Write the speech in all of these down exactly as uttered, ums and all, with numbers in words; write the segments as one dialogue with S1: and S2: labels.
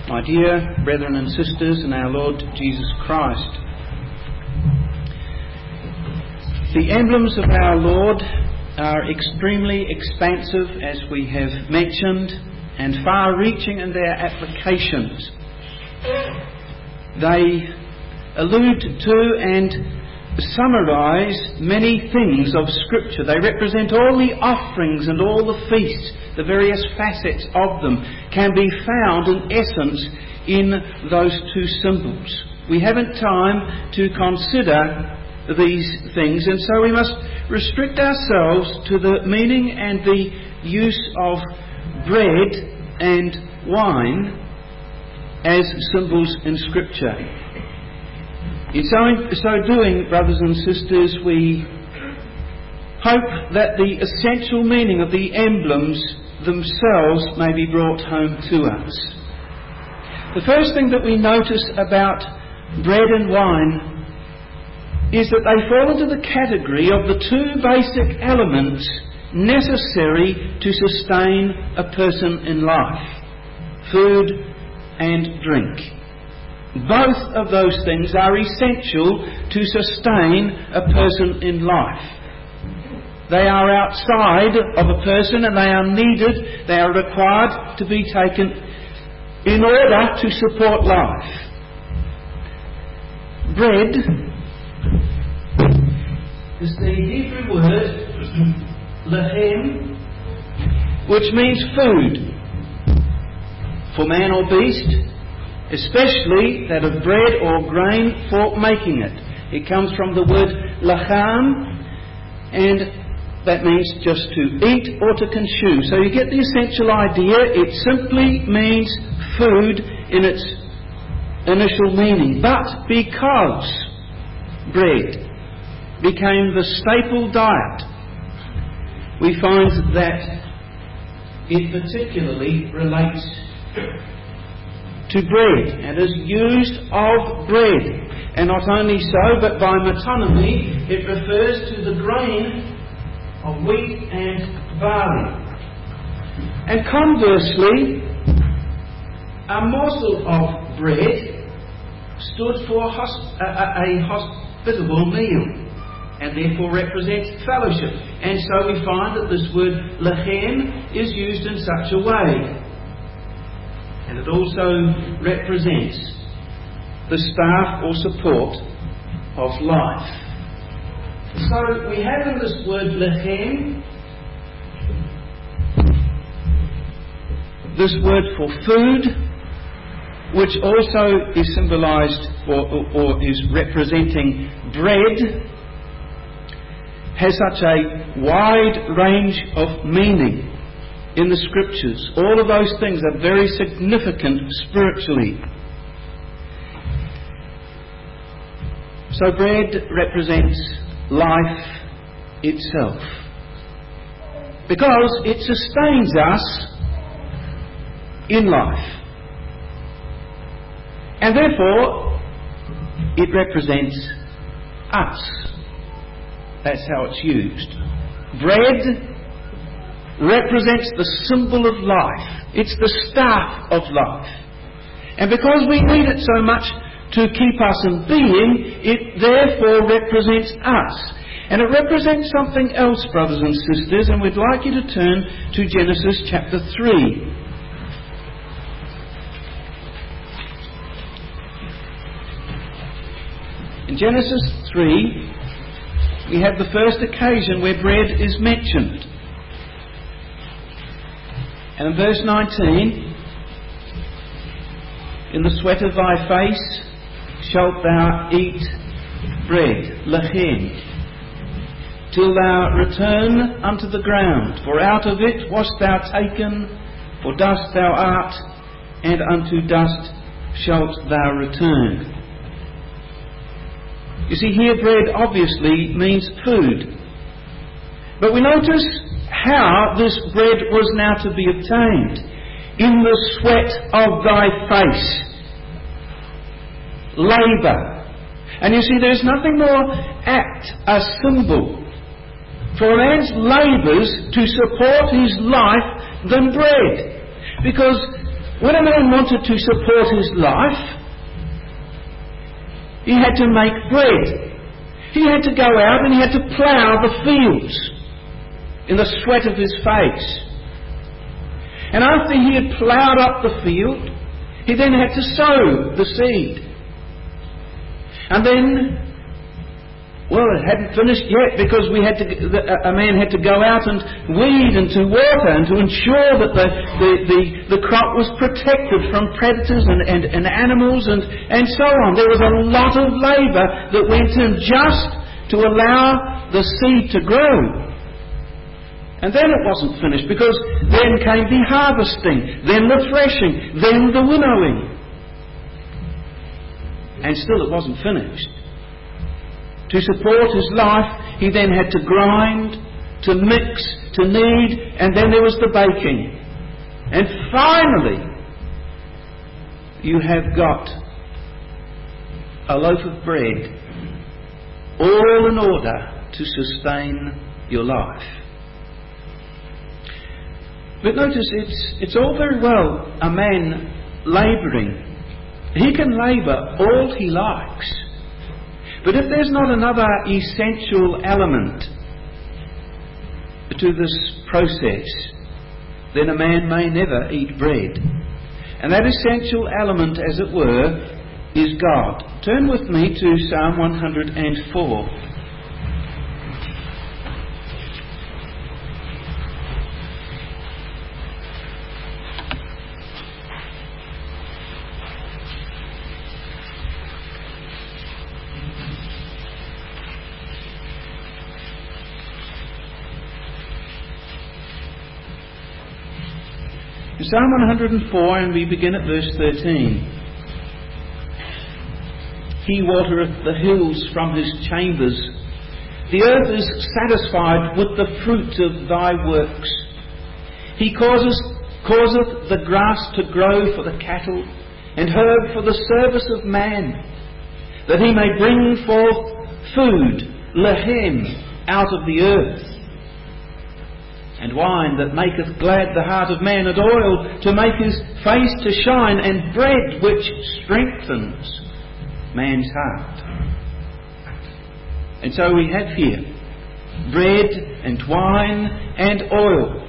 S1: my dear brethren and sisters in our Lord Jesus Christ. The emblems of our Lord are extremely expansive, as we have mentioned, and far-reaching in their applications. They allude to and summarise many things of Scripture. They represent all the offerings and all the feasts. The various facets of them can be found in essence in those two symbols. We haven't time to consider these things, and so we must restrict ourselves to the meaning and the use of bread and wine as symbols in Scripture. In so, so doing, brothers and sisters, we hope that the essential meaning of the emblems themselves may be brought home to us. The first thing that we notice about bread and wine is that they fall into the category of the two basic elements necessary to sustain a person in life: food and drink. Both of those things are essential to sustain a person in life. They are outside of a person and they are needed, they are required to be taken in order to support life. Bread is the Hebrew word lechem, which means food for man or beast, especially that of bread or grain for making it. It comes from the word lacham, and that means just to eat or to consume. So you get the essential idea. It simply means food in its initial meaning. But because bread became the staple diet, we find that it particularly relates to bread and is used of bread. And not only so, but by metonymy it refers to the grain of wheat and barley. And conversely, a morsel of bread stood for hosp- a, a hospitable meal, and therefore represents fellowship. And so we find that this word lechem is used in such a way. And it also represents the staff or support of life. So we have in this word lechem this word for food, which also is symbolised or, or, or is representing bread, has such a wide range of meaning in the Scriptures. All of those things are very significant spiritually. So bread represents life itself, because it sustains us in life, and therefore it represents us. That's how it's used. Bread represents the symbol of life. It's the staff of life. And because we need it so much to keep us in being, it therefore represents us. And it represents something else, brothers and sisters, and we'd like you to turn to Genesis chapter three. In Genesis three, we have the first occasion where bread is mentioned. And in verse nineteen, in the sweat of thy face shalt thou eat bread, lechem, till thou return unto the ground. For out of it wast thou taken, for dust thou art, and unto dust shalt thou return. You see, here bread obviously means food. But we notice how this bread was now to be obtained. In the sweat of thy face. Labour. And you see, there's nothing more apt a symbol for a man's labours to support his life than bread. Because when a man wanted to support his life, he had to make bread. He had to go out and he had to plough the fields in the sweat of his face. And after he had ploughed up the field, he then had to sow the seed. And then, well, it hadn't finished yet, because we had to, a man had to go out and weed and to water and to ensure that the, the, the, the crop was protected from predators and, and, and animals and, and so on. There was a lot of labour that went in just to allow the seed to grow. And then it wasn't finished, because then came the harvesting, then the threshing, then the winnowing. And still it wasn't finished. To support his life, he then had to grind, to mix, to knead, and then there was the baking. And finally, you have got a loaf of bread, all in order to sustain your life. But notice, it's, it's all very well a man labouring. He can labour all he likes. But if there's not another essential element to this process, then a man may never eat bread. And that essential element, as it were, is God. Turn with me to Psalm one hundred four. Psalm one hundred four, and we begin at verse thirteen. He watereth the hills from his chambers. The earth is satisfied with the fruit of thy works. He causes, causeth the grass to grow for the cattle, and herb for the service of man, that he may bring forth food, lehem, out of the earth, and wine that maketh glad the heart of man, and oil to make his face to shine, and bread which strengthens man's heart. And so we have here bread and wine and oil.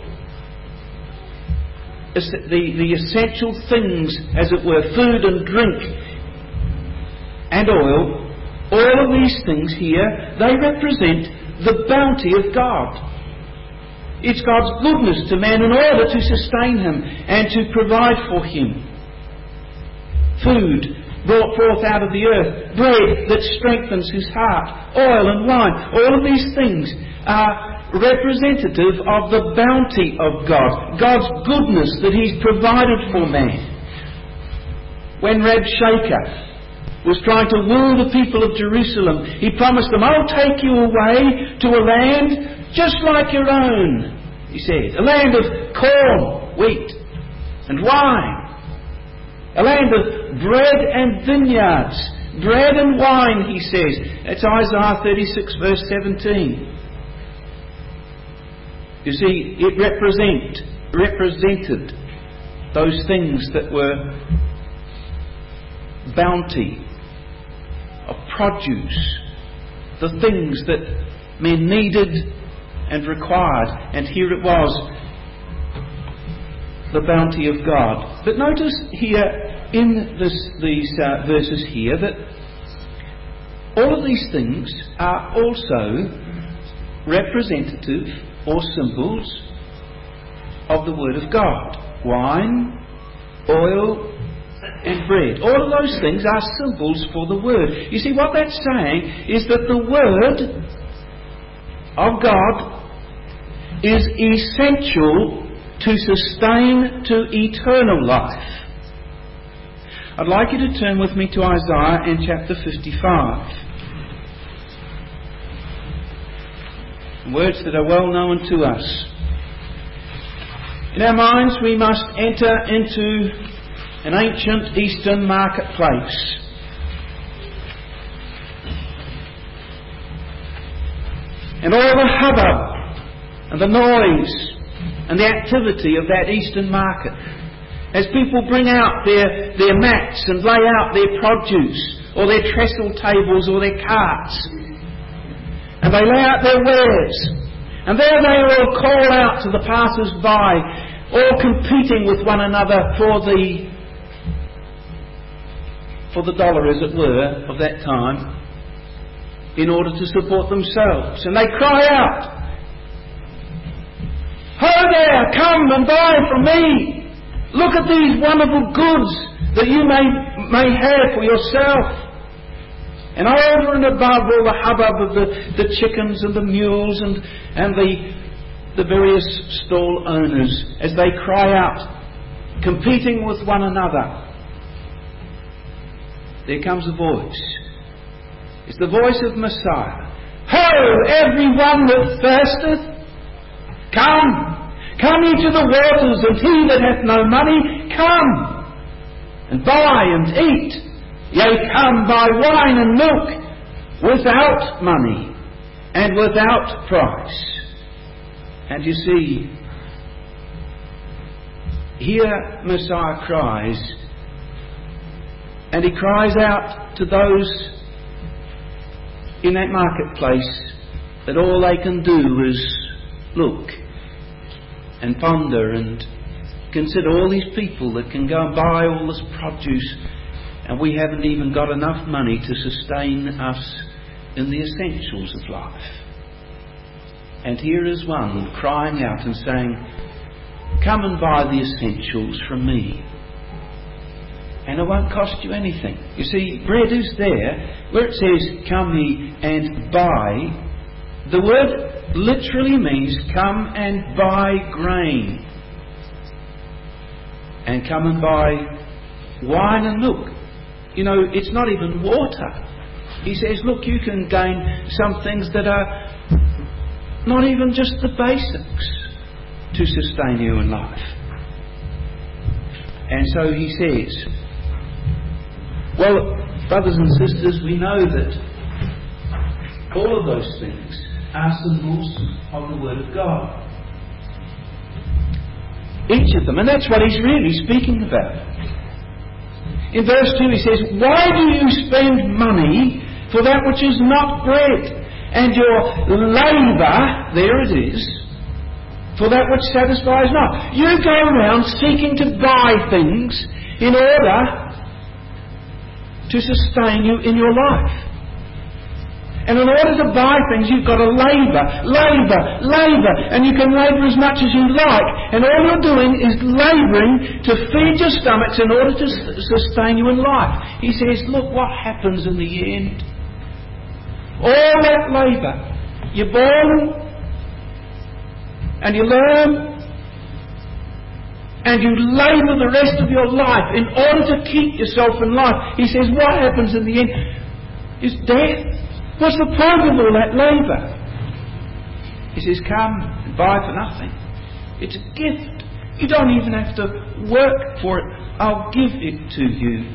S1: The, the essential things, as it were, food and drink and oil, all of these things here, they represent the bounty of God. It's God's goodness to man in order to sustain him and to provide for him. Food brought forth out of the earth, bread that strengthens his heart, oil and wine. All of these things are representative of the bounty of God, God's goodness that he's provided for man. When Rabshakeh was trying to woo the people of Jerusalem, he promised them, I'll take you away to a land just like your own, he said. A land of corn, wheat, and wine. A land of bread and vineyards. Bread and wine, he says. That's Isaiah thirty-six, verse seventeen. You see, it represent, represented those things that were bounty, of produce, the things that men needed and required. And here it was, the bounty of God. But notice here in this, these uh, verses here that all of these things are also representative or symbols of the Word of God. Wine, oil, and bread. All of those things are symbols for the Word. You see, what that's saying is that the Word of God is essential to sustain to eternal life. I'd like you to turn with me to Isaiah in chapter fifty-five. Words that are well known to us. In our minds we must enter into an ancient eastern marketplace. And all the hubbub and the noise and the activity of that eastern market. As people bring out their, their mats and lay out their produce, or their trestle tables, or their carts, and they lay out their wares, and there they all call out to the passers-by, all competing with one another for the for the dollar, as it were, of that time, in order to support themselves. And they cry out, "Ho there, come and buy from me! Look at these wonderful goods that you may, may have for yourself." And over and above all the hubbub of the, the chickens and the mules and, and the, the various stall owners, as they cry out, competing with one another, there comes a voice. It's the voice of Messiah. "Ho, everyone that thirsteth, come! Come ye to the waters, and he that hath no money, come, and buy and eat. Yea, come, buy wine and milk, without money, and without price." And you see, here Messiah cries, and he cries out to those in that marketplace that all they can do is look and ponder and consider all these people that can go and buy all this produce, and we haven't even got enough money to sustain us in the essentials of life. And here is one crying out and saying, "Come and buy the essentials from me, and it won't cost you anything." You see, bread is there. Where it says, "Come ye and buy," the word literally means come and buy grain, and come and buy wine and milk. You know, it's not even water. He says, look, you can gain some things that are not even just the basics to sustain you in life. And so he says, well, brothers and sisters, we know that all of those things are symbols of the Word of God. Each of them. And that's what he's really speaking about. In verse two he says, "Why do you spend money for that which is not bread, and your labour," there it is, "for that which satisfies not?" You go around seeking to buy things in order to sustain you in your life. And in order to buy things, you've got to labour, labour, labour, and you can labour as much as you like. And all you're doing is labouring to feed your stomachs in order to sustain you in life. He says, look what happens in the end. All that labour, you're born, and you learn, and you labour the rest of your life in order to keep yourself in life. He says, what happens in the end is death. What's the point of all that labour? He says, come and buy for nothing. It's a gift. You don't even have to work for it. I'll give it to you.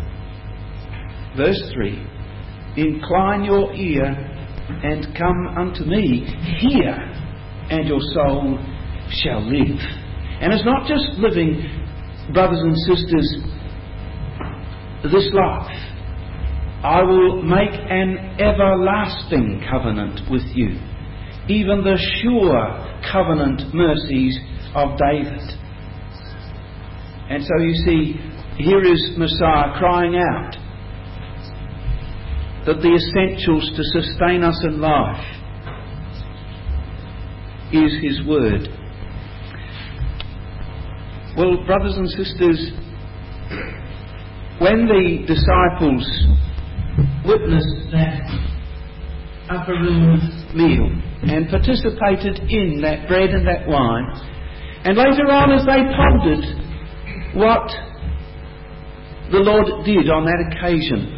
S1: Verse three. Incline your ear and come unto me. Hear, and your soul shall live. And it's not just living, brothers and sisters, this life. I will make an everlasting covenant with you, even the sure covenant mercies of David. And so you see, here is Messiah crying out that the essentials to sustain us in life is His Word. Well, brothers and sisters, when the disciples witnessed that upper room meal and participated in that bread and that wine, and later on as they pondered what the Lord did on that occasion,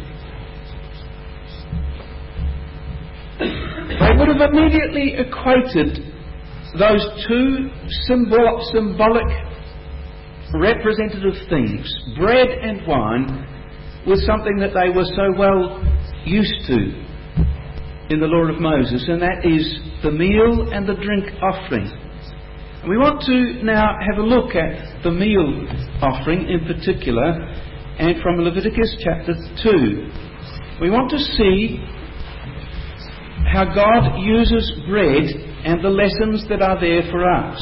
S1: they would have immediately equated those two symbol- symbolic representative things, bread and wine, with something that they were so well used to in the law of Moses, and that is the meal and the drink offering We want to now have a look at the meal offering in particular, and from Leviticus chapter two. We want to see how God uses bread and the lessons that are there for us.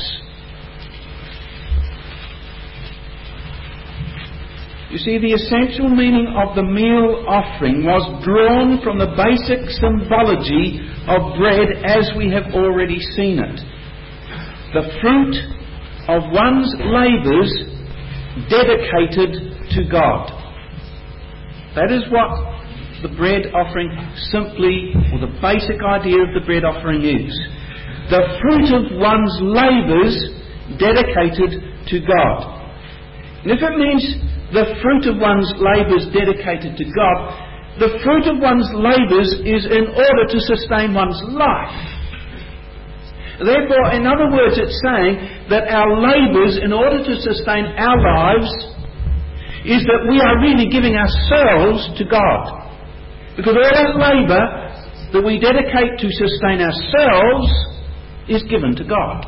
S1: You see, the essential meaning of the meal offering was drawn from the basic symbology of bread as we have already seen it. The fruit of one's labours dedicated to God. That is what the bread offering simply, or the basic idea of the bread offering is. The fruit of one's labours dedicated to God. And if it means the fruit of one's labours dedicated to God, the fruit of one's labours is in order to sustain one's life. Therefore, in other words, it's saying that our labours, in order to sustain our lives, is that we are really giving ourselves to God. Because all our labour that we dedicate to sustain ourselves is given to God.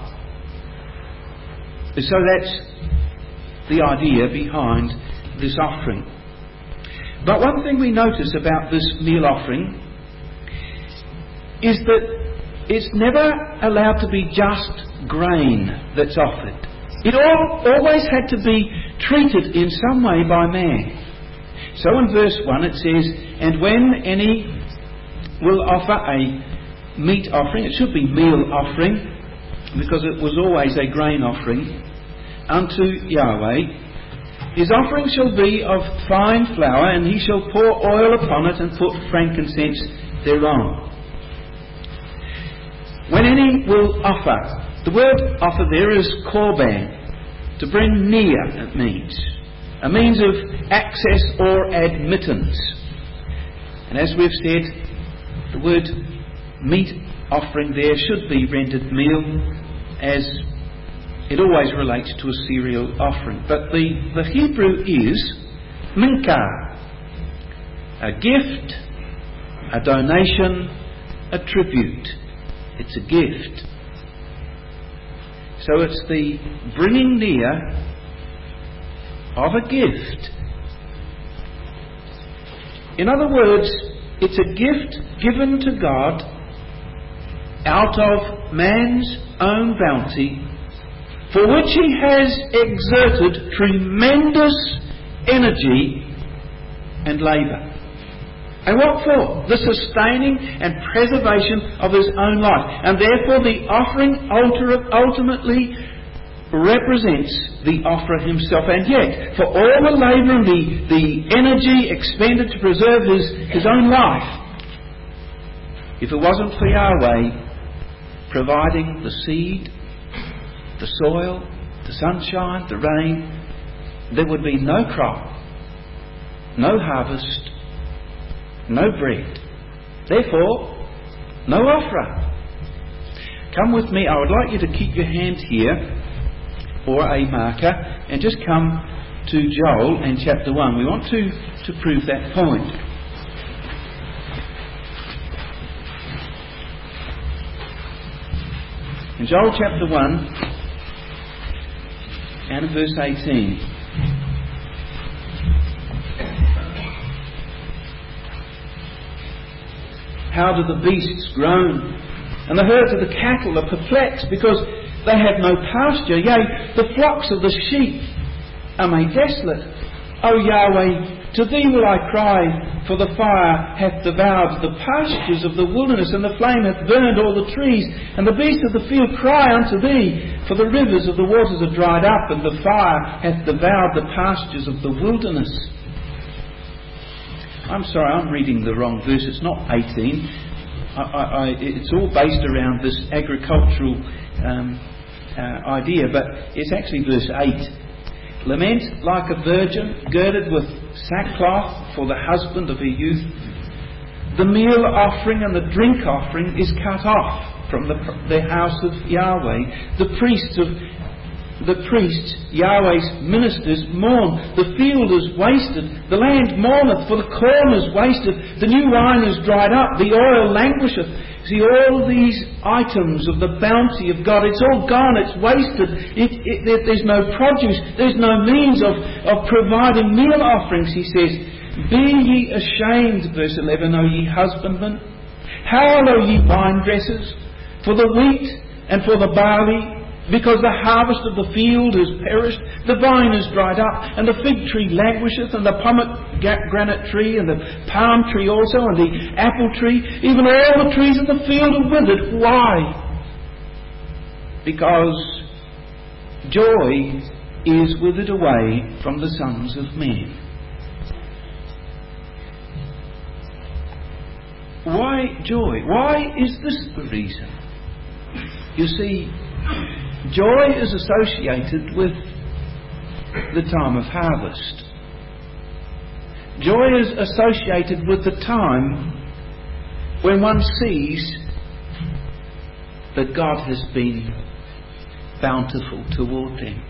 S1: So that's the idea behind this offering. But one thing we notice about this meal offering is that it's never allowed to be just grain that's offered. It all, always had to be treated in some way by man. So in verse one it says, "And when any will offer a meat offering," it should be meal offering, because it was always a grain offering, "unto Yahweh, his offering shall be of fine flour, and he shall pour oil upon it, and put frankincense thereon." When any will offer, the word offer there is korban, to bring near, it means. A means of access or admittance. And as we've said, the word meat offering there should be rendered meal, as it always relates to a cereal offering. But the, the Hebrew is minka, a gift, a donation, a tribute. It's a gift. So it's the bringing near of a gift. In other words, it's a gift given to God out of man's own bounty, for which he has exerted tremendous energy and labour. And what for? The sustaining and preservation of his own life. And therefore the offering ultimately represents the offerer himself. And yet, for all the labour and the, the energy expended to preserve his, his own life, if it wasn't for Yahweh providing the seed, the soil, the sunshine, the rain, there would be no crop, no harvest, no bread. Therefore, no offerer. Come with me. I would like you to keep your hand here, or a marker, and just come to Joel and chapter one. We want to, to prove that point. In Joel chapter one and verse eighteen. How do the beasts groan, and the herds of the cattle are perplexed, because they have no pasture. Yea, the flocks of the sheep are made desolate. O Yahweh, to thee will I cry, for the fire hath devoured the pastures of the wilderness, and the flame hath burned all the trees, and the beasts of the field cry unto thee, for the rivers of the waters are dried up, and the fire hath devoured the pastures of the wilderness. I'm sorry, I'm reading the wrong verse. It's not eighteen. I, I, I, it's all based around this agricultural um, uh, idea, but it's actually verse eight. Lament like a virgin, girded with sackcloth for the husband of her youth. The meal offering and the drink offering is cut off from the, the house of Yahweh. The priests of the priests, Yahweh's ministers, mourn. The field is wasted. The land mourneth, for the corn is wasted. The new wine is dried up. The oil languisheth. See, all these items of the bounty of God, it's all gone. It's wasted. It, it, there's no produce. There's no means of, of providing meal offerings, he says. Be ye ashamed, verse eleven, O ye husbandmen. Howl, O ye vine dressers, for the wheat and for the barley, because the harvest of the field is perished, the vine is dried up, and the fig tree languisheth, and the pomegranate tree, and the palm tree also, and the apple tree, even all the trees of the field are withered. Why? Because joy is withered away from the sons of men. Why joy? Why is this the reason? You see, joy is associated with the time of harvest. Joy is associated with the time when one sees that God has been bountiful toward them.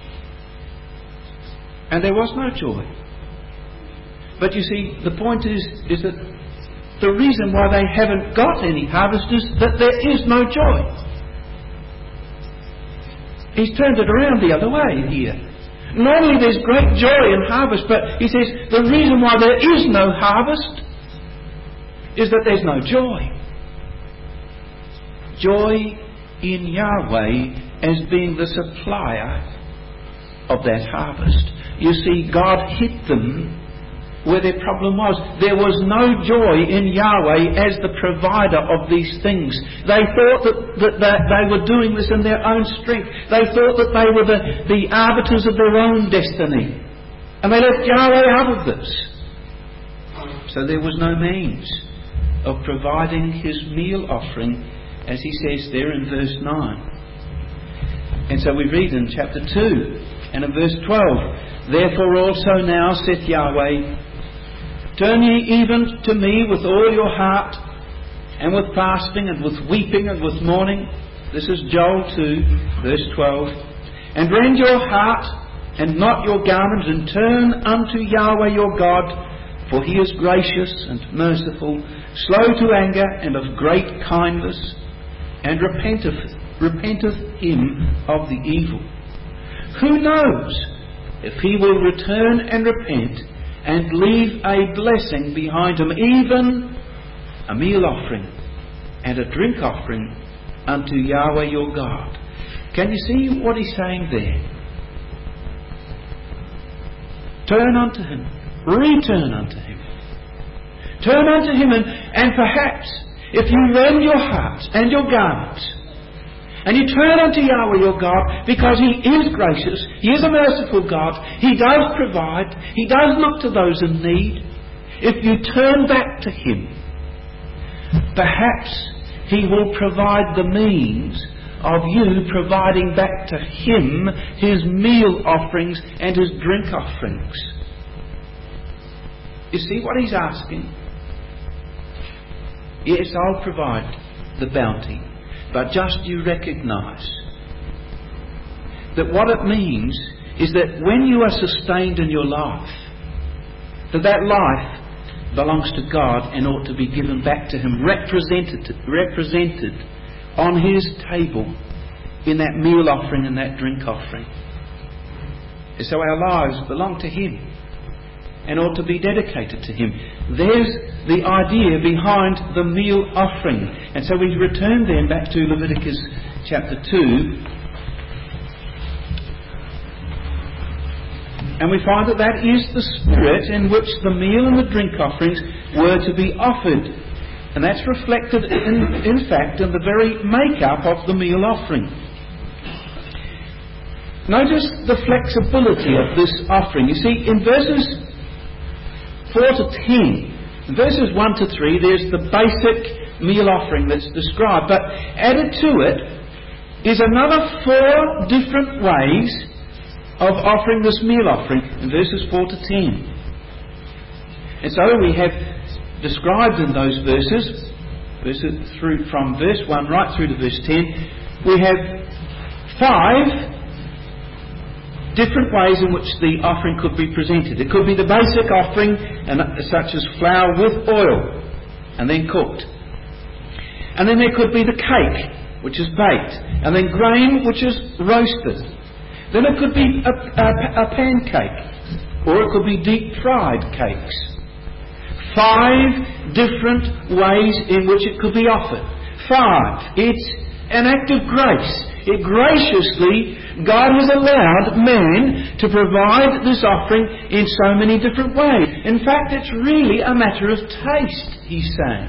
S1: And there was no joy. But you see, the point is, is that the reason why they haven't got any harvest is that there is no joy. He's turned it around the other way here. Normally there's great joy in harvest, but he says the reason why there is no harvest is that there's no joy. Joy in Yahweh as being the supplier of that harvest. You see, God hit them where their problem was. There was no joy in Yahweh as the provider of these things. They thought that, that, that they were doing this in their own strength. They thought that they were the, the arbiters of their own destiny. And they left Yahweh out of this. So there was no means of providing his meal offering, as he says there in verse nine. And so we read in chapter two and in verse twelve, Therefore also now, saith Yahweh, turn ye even to me with all your heart, and with fasting, and with weeping, and with mourning. This is Joel two, verse twelve. And rend your heart, and not your garment, and turn unto Yahweh your God, for he is gracious and merciful, slow to anger, and of great kindness, and repenteth, repenteth him of the evil. Who knows if he will return and repent, and leave a blessing behind him, even a meal offering and a drink offering unto Yahweh your God. Can you see what he's saying there? Turn unto him. Return unto him. Turn unto him, and, and perhaps if you rend your heart and your garments, and you turn unto Yahweh your God, because he is gracious, he is a merciful God, he does provide, he does look to those in need. If you turn back to him, perhaps he will provide the means of you providing back to him his meal offerings and his drink offerings. You see what he's asking? Yes, I'll provide the bounty. But just you recognise that what it means is that when you are sustained in your life, that that life belongs to God and ought to be given back to him, represented, represented on his table in that meal offering and that drink offering. And so our lives belong to him and ought to be dedicated to him. There's the idea behind the meal offering. And so we return then back to Leviticus chapter two, and we find that that is the spirit in which the meal and the drink offerings were to be offered. And that's reflected in, in fact in the very make-up of the meal offering. Notice the flexibility of this offering. You see, in verses four to ten, verses one to three, there's the basic meal offering that's described, but added to it is another four different ways of offering this meal offering in verses four to ten. And so we have described in those verses, verses through from verse one right through to verse ten, we have five different ways in which the offering could be presented. It could be the basic offering, and such as flour with oil and then cooked. And then there could be the cake, which is baked, and then grain, which is roasted. Then it could be a, a, a pancake, or it could be deep-fried cakes. Five different ways in which it could be offered. Five. It's an act of grace. It graciously, God has allowed man to provide this offering in so many different ways. In fact, it's really a matter of taste, he's saying.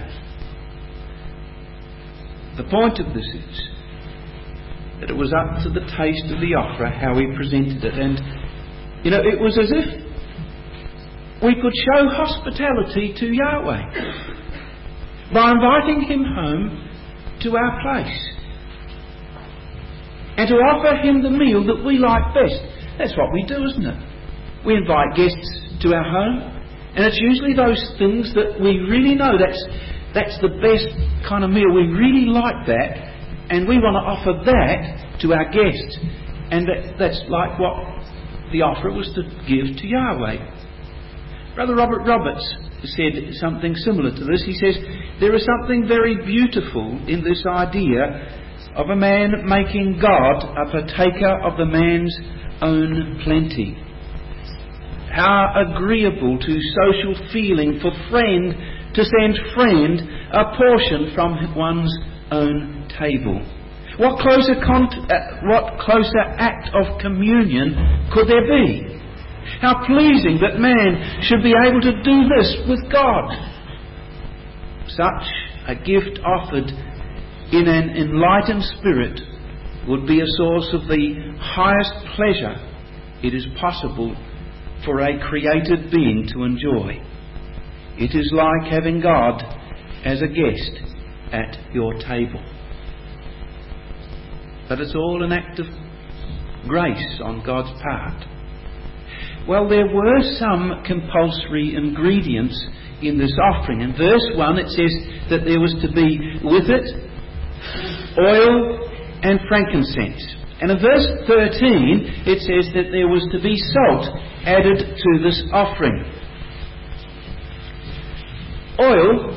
S1: The point of this is that it was up to the taste of the offerer how he presented it. And, you know, it was as if we could show hospitality to Yahweh by inviting him home to our place and to offer him the meal that we like best. That's what we do, isn't it? We invite guests to our home, and it's usually those things that we really know that's that's the best kind of meal. We really like that, and we want to offer that to our guests. And that, that's like what the offer was to give to Yahweh. Brother Robert Roberts said something similar to this. He says, there is something very beautiful in this idea of a man making God a partaker of the man's own plenty. How agreeable to social feeling for friend to send friend a portion from one's own table. What closer, con- uh, what closer act of communion could there be? How pleasing that man should be able to do this with God. Such a gift offered in an enlightened spirit would be a source of the highest pleasure it is possible for a created being to enjoy. It is like having God as a guest at your table. But it's all an act of grace on God's part. Well, there were some compulsory ingredients in this offering. In verse one it says that there was to be with it oil and frankincense. And in verse thirteen it says that there was to be salt added to this offering. Oil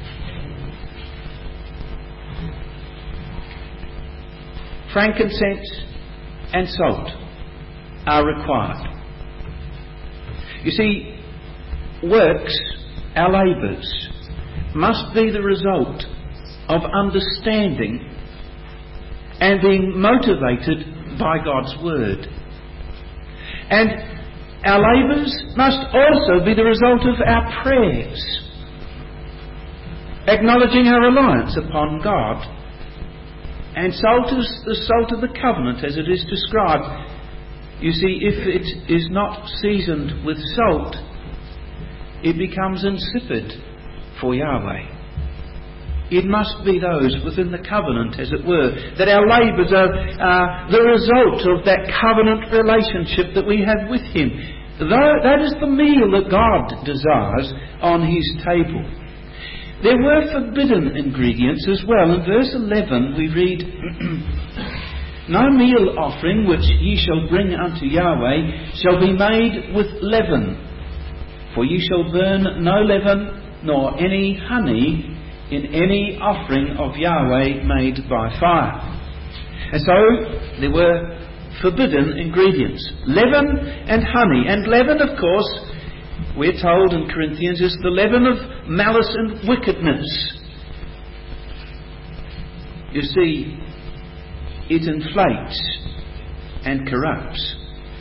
S1: frankincense and salt are required. You see, works, our labours, must be the result of understanding and being motivated by God's Word. And our labours must also be the result of our prayers, acknowledging our reliance upon God. And salt is the salt of the covenant, as it is described. You see, if it is not seasoned with salt, it becomes insipid for Yahweh. It must be those within the covenant, as it were, that our labours are uh, the result of that covenant relationship that we have with Him. That is the meal that God desires on His table. There were forbidden ingredients as well. In verse eleven we read, no meal offering which ye shall bring unto Yahweh shall be made with leaven, for ye shall burn no leaven nor any honey in any offering of Yahweh made by fire. And so there were forbidden ingredients, leaven and honey. And leaven, of course, we're told in Corinthians, is the leaven of malice and wickedness. You see, it inflates and corrupts.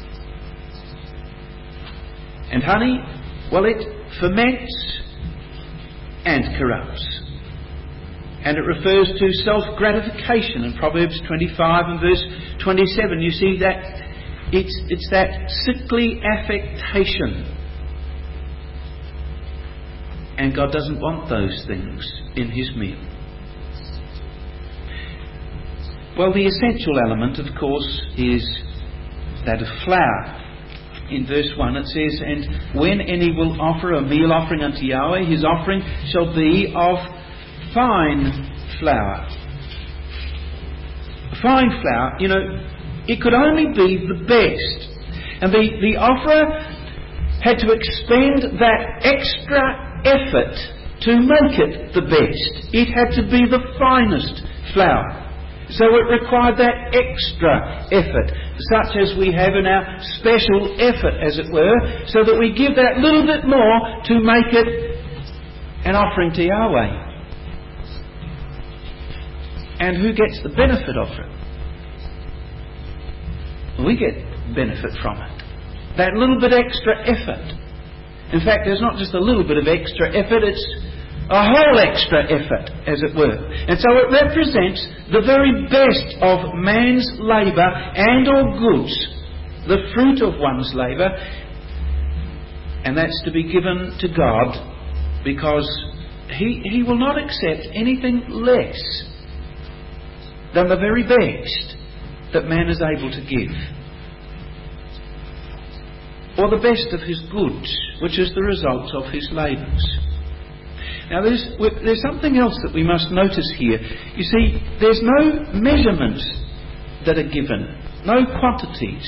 S1: And honey, well, it ferments and corrupts. And it refers to self-gratification in Proverbs twenty-five and verse twenty-seven. You see that it's, it's that sickly affectation. And God doesn't want those things in His meal. Well, the essential element, of course, is that of flour. In verse one it says, and when any will offer a meal offering unto Yahweh, his offering shall be of fine flour. Fine flour, you know, it could only be the best. And the, the offerer had to expend that extra effort to make it the best. It had to be the finest flour. So it required that extra effort, such as we have in our special effort, as it were, so that we give that little bit more to make it an offering to Yahweh. And who gets the benefit of it? We get benefit from it. That little bit extra effort. In fact, there's not just a little bit of extra effort, it's a whole extra effort, as it were. And so it represents the very best of man's labour and or goods, the fruit of one's labour, and that's to be given to God, because He, he will not accept anything less than the very best that man is able to give, or the best of his goods, which is the result of his labours. Now there's, there's something else that we must notice here. You see, there's no measurements that are given, no quantities.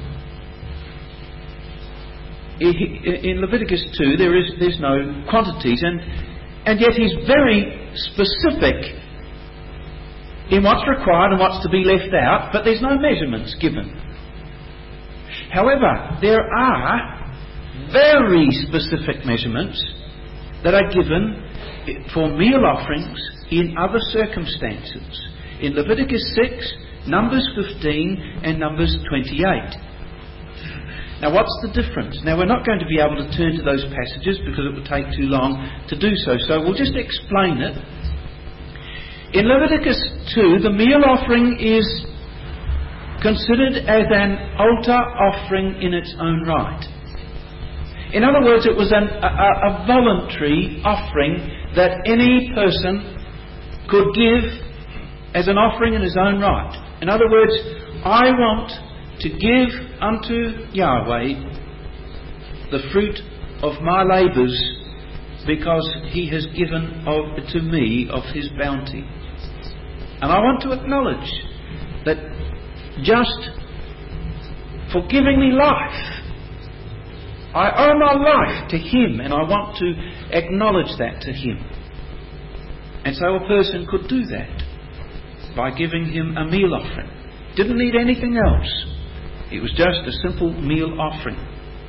S1: In Leviticus two there is there's no quantities, and, and yet he's very specific in what's required and what's to be left out, but there's no measurements given. However, there are very specific measurements that are given for meal offerings in other circumstances. In Leviticus six, Numbers fifteen and Numbers twenty-eight. Now what's the difference? Now we're not going to be able to turn to those passages because it would take too long to do so, so we'll just explain it. In Leviticus two, the meal offering is considered as an altar offering in its own right. In other words, it was an, a, a voluntary offering that any person could give as an offering in his own right. In other words, I want to give unto Yahweh the fruit of my labours because He has given of, to me of His bounty. And I want to acknowledge that just for giving me life, I owe my life to Him, and I want to acknowledge that to Him. And so a person could do that by giving Him a meal offering. Didn't need anything else. It was just a simple meal offering.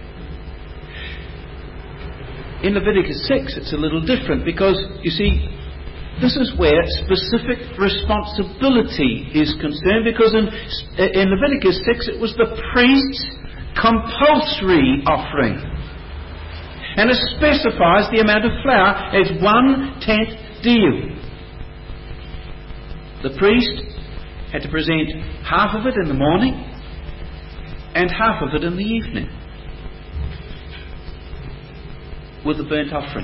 S1: In Leviticus six it's a little different, because you see, this is where specific responsibility is concerned, because in, in Leviticus six it was the priest's compulsory offering, and it specifies the amount of flour as one-tenth deal. The priest had to present half of it in the morning and half of it in the evening with the burnt offering.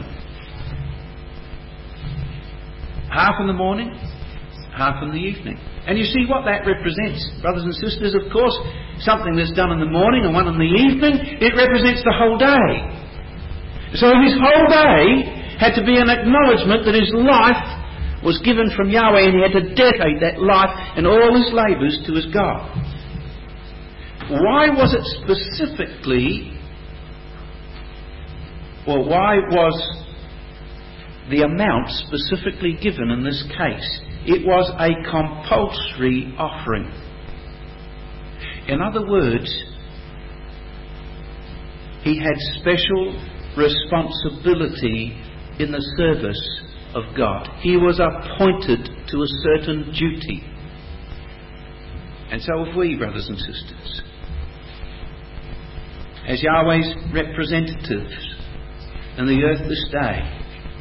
S1: Half in the morning, half in the evening. And you see what that represents, brothers and sisters. Of course, something that's done in the morning and one in the evening, it represents the whole day. So his whole day had to be an acknowledgement that his life was given from Yahweh, and he had to dedicate that life and all his labours to his God. Why was it specifically, or why was the amount specifically given in this case? It was a compulsory offering. In other words, he had special responsibility in the service of God. He was appointed to a certain duty. And so have we, brothers and sisters. As Yahweh's representatives in the earth this day,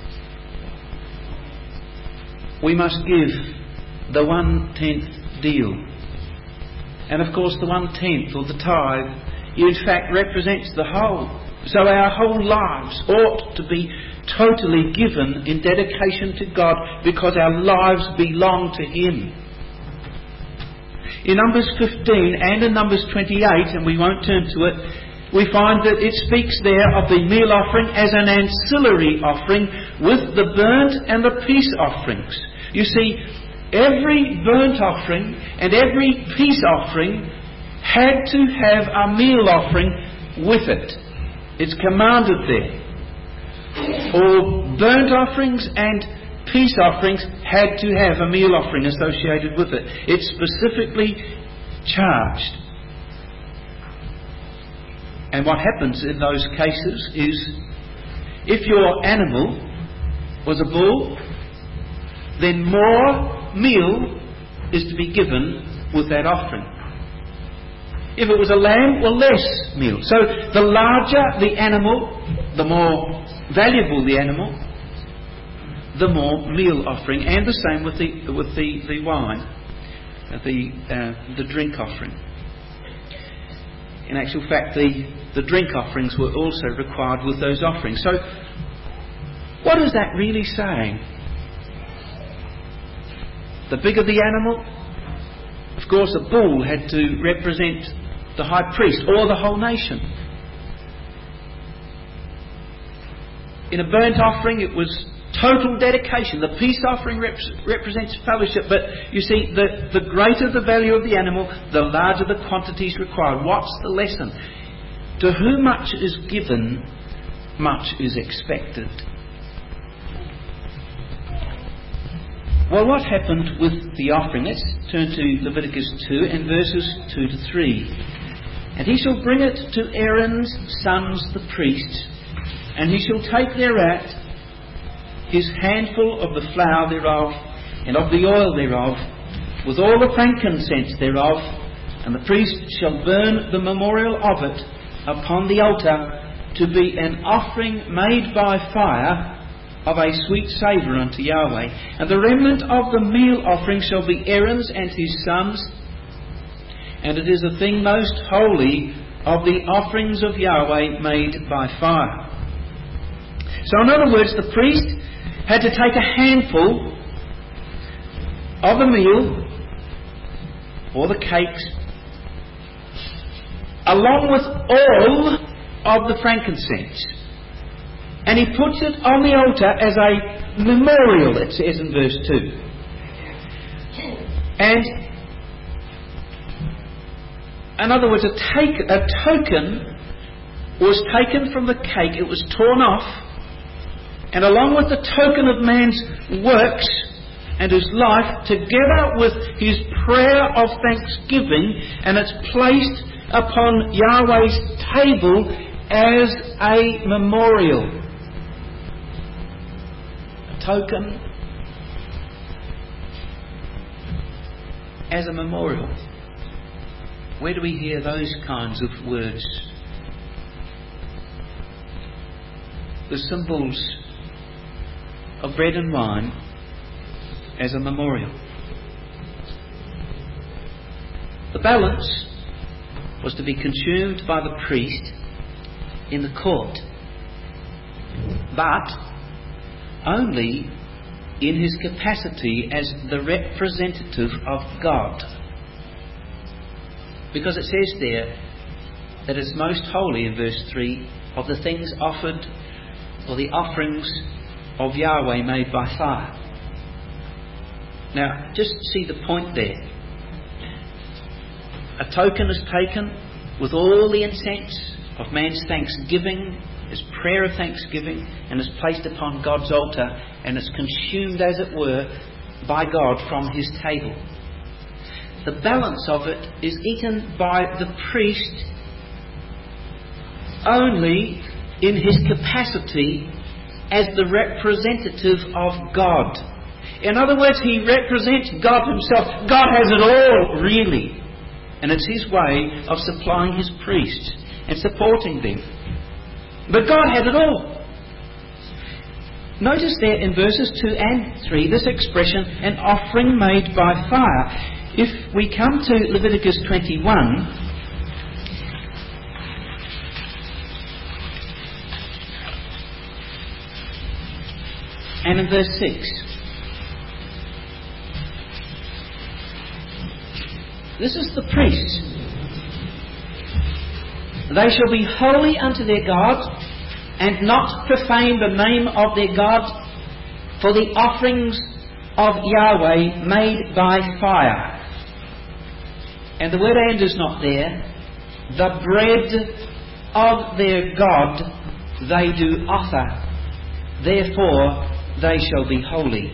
S1: we must give the one-tenth deal. And of course the one-tenth, or the tithe, in fact represents the whole. So our whole lives ought to be totally given in dedication to God, because our lives belong to Him. In Numbers fifteen and in Numbers twenty-eight, and we won't turn to it, we find that it speaks there of the meal offering as an ancillary offering with the burnt and the peace offerings. You see, every burnt offering and every peace offering had to have a meal offering with it. It's commanded there. All burnt offerings and peace offerings had to have a meal offering associated with it. It's specifically charged. And what happens in those cases is, if your animal was a bull, then more meal is to be given with that offering. If it was a lamb, well, less meal. So the larger the animal, the more valuable the animal, the more meal offering. And the same with the with the, the wine, uh, the uh, the drink offering. In actual fact, the, the drink offerings were also required with those offerings. So what is that really saying? The bigger the animal, of course, a bull had to represent the high priest or the whole nation. In a burnt offering, it was total dedication. The peace offering rep- represents fellowship. But you see, the, the greater the value of the animal, the larger the quantities required. What's the lesson? To whom much is given, much is expected. Well, what happened with the offering? Let's turn to Leviticus two and verses two to three. And he shall bring it to Aaron's sons the priests, and he shall take thereat his handful of the flour thereof, and of the oil thereof, with all the frankincense thereof, and the priest shall burn the memorial of it upon the altar, to be an offering made by fire of a sweet savour unto Yahweh. And the remnant of the meal offering shall be Aaron's and his sons, and it is a thing most holy of the offerings of Yahweh made by fire. So in other words, the priest had to take a handful of the meal, or the cakes, along with all of the frankincense. And he puts it on the altar as a memorial, it says in verse two. And, in other words, a, take, a token was taken from the cake. It was torn off. And along with the token of man's works and his life, together with his prayer of thanksgiving, and it's placed upon Yahweh's table as a memorial. Token as a memorial. Where do we hear those kinds of words? The symbols of bread and wine as a memorial. The balance was to be consumed by the priest in the court, but only in his capacity as the representative of God. Because it says there that it's most holy in verse three of the things offered, or the offerings of Yahweh made by fire. Now, just see the point there. A token is taken with all the incense of man's thanksgiving, his prayer of thanksgiving, and is placed upon God's altar, and is consumed, as it were, by God from his table. The balance of it is eaten by the priest only in his capacity as the representative of God. In other words, he represents God himself. God has it all, really. And it's his way of supplying his priests and supporting them. But God had it all. Notice there in verses two and three this expression, an offering made by fire. If we come to Leviticus twenty-one, and in verse six, this is the priests. They shall be holy unto their God, and not profane the name of their God, for the offerings of Yahweh made by fire. and the word and is not there, the bread of their God they do offer, therefore they shall be holy.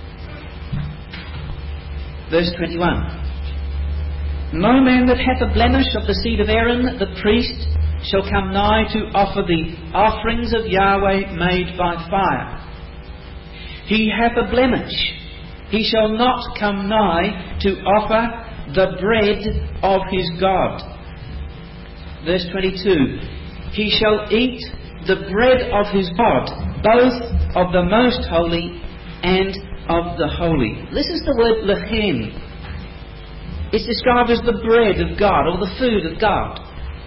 S1: Verse twenty-one. No man that hath a blemish of the seed of Aaron, the priest, shall come nigh to offer the offerings of Yahweh made by fire. He hath a blemish. He shall not come nigh to offer the bread of his God. Verse twenty-two. He shall eat the bread of his God, both of the most holy and of the holy. This is the word lechem. It's described as the bread of God, or the food of God.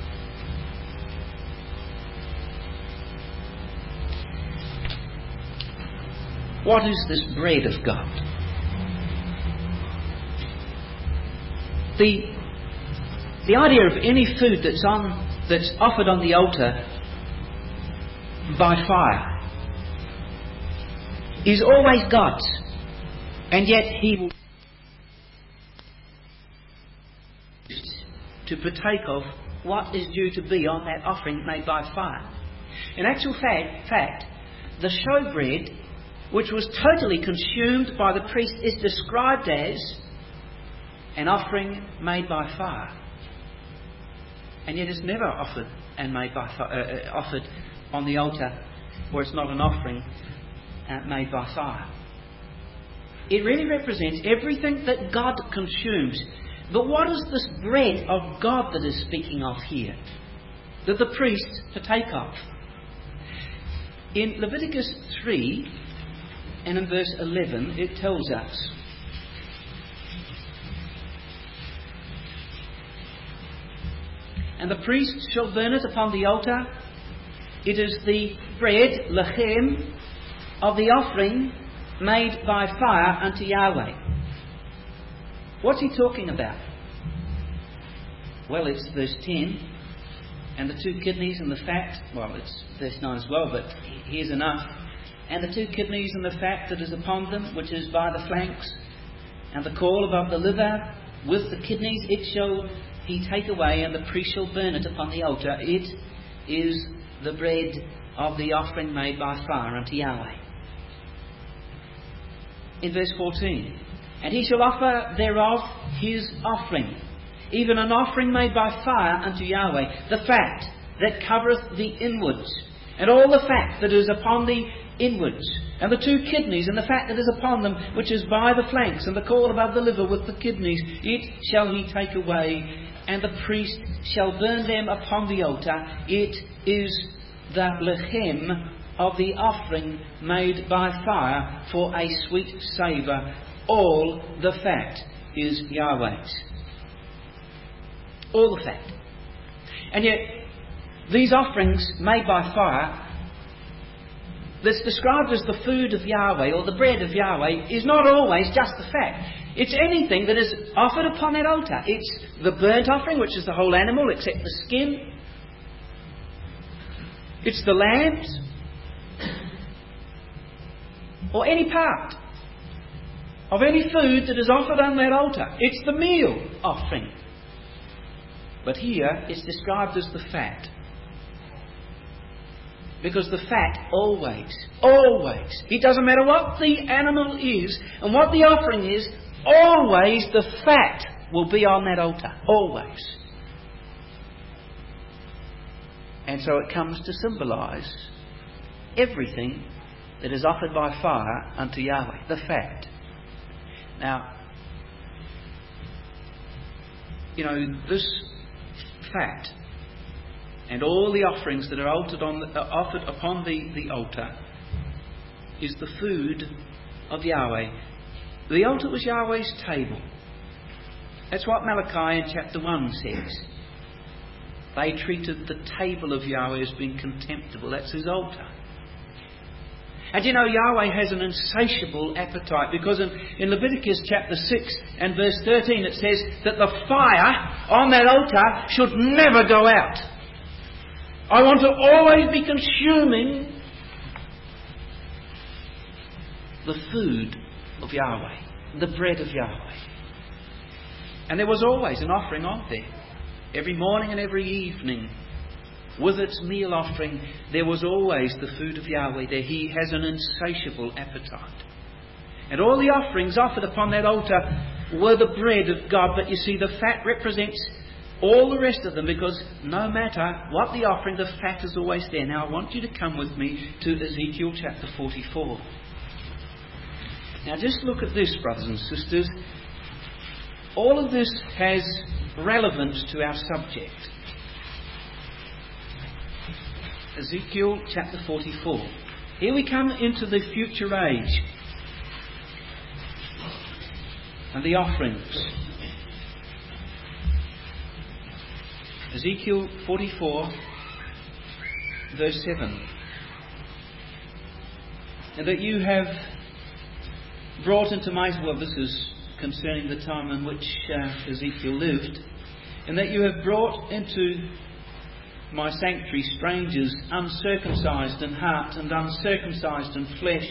S1: What is this bread of God? The, the idea of any food that's, on, that's offered on the altar by fire is always God's, and yet He will to partake of what is due to be on that offering made by fire. In actual fact, fact the showbread, which was totally consumed by the priest, is described as an offering made by fire, and yet it's never offered and made by fire, uh, offered on the altar, or it's not an offering uh, made by fire. It really represents everything that God consumes. But what is this bread of God that is speaking of here, that the priests partake of? In Leviticus three and in verse eleven it tells us, and the priest shall burn it upon the altar. It is the bread, lechem, of the offering made by fire unto Yahweh. What's he talking about? Well, it's verse ten, and the two kidneys and the fat. Well, it's verse nine as well, but here's enough. And the two kidneys and the fat that is upon them, which is by the flanks, and the caul above the liver, with the kidneys, it shall he take away, and the priest shall burn it upon the altar. It is the bread of the offering made by fire unto Yahweh. In verse fourteen, and he shall offer thereof his offering, even an offering made by fire unto Yahweh, the fat that covereth the inwards, and all the fat that is upon the inwards, and the two kidneys, and the fat that is upon them, which is by the flanks, and the caul above the liver with the kidneys, it shall he take away, and the priest shall burn them upon the altar. It is the lechem of the offering made by fire for a sweet savour. All the fat is Yahweh's. All the fat. And yet, these offerings made by fire, that's described as the food of Yahweh, or the bread of Yahweh, is not always just the fat. It's anything that is offered upon that altar. It's the burnt offering, which is the whole animal except the skin. It's the lambs, or any part of any food that is offered on that altar. It's the meal offering. But here it's described as the fat. Because the fat always, always, it doesn't matter what the animal is and what the offering is, always the fat will be on that altar. Always. And so it comes to symbolise everything that is offered by fire unto Yahweh, the fat. Now, you know, this fat and all the offerings that are altered on the, uh, offered upon the, the altar is the food of Yahweh. The altar was Yahweh's table. That's what Malachi in chapter one says. They treated the table of Yahweh as being contemptible. That's his altar. And you know, Yahweh has an insatiable appetite, because in, in Leviticus chapter six and verse thirteen it says that the fire on that altar should never go out. I want to always be consuming the food of Yahweh, the bread of Yahweh. And there was always an offering on there. Every morning and every evening, with its meal offering, there was always the food of Yahweh there. He has an insatiable appetite. And all the offerings offered upon that altar were the bread of God. But you see, the fat represents all the rest of them, because no matter what the offering, the fat is always there. Now I want you to come with me to Ezekiel chapter forty-four. Now just look at this, brothers and sisters. All of this has relevance to our subject. Ezekiel chapter forty-four. Here we come into the future age and the offerings. Ezekiel forty-four, verse seven. And that you have brought into my... Well, this is concerning the time in which uh, Ezekiel lived. And that you have brought into my sanctuary strangers uncircumcised in heart and uncircumcised in flesh,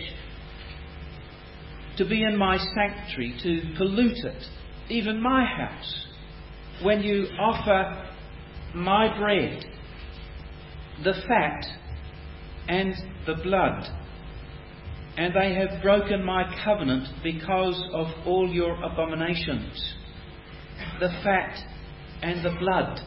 S1: to be in my sanctuary, to pollute it, even my house, when you offer my bread, the fat and the blood. And they have broken my covenant because of all your abominations, the fat and the blood.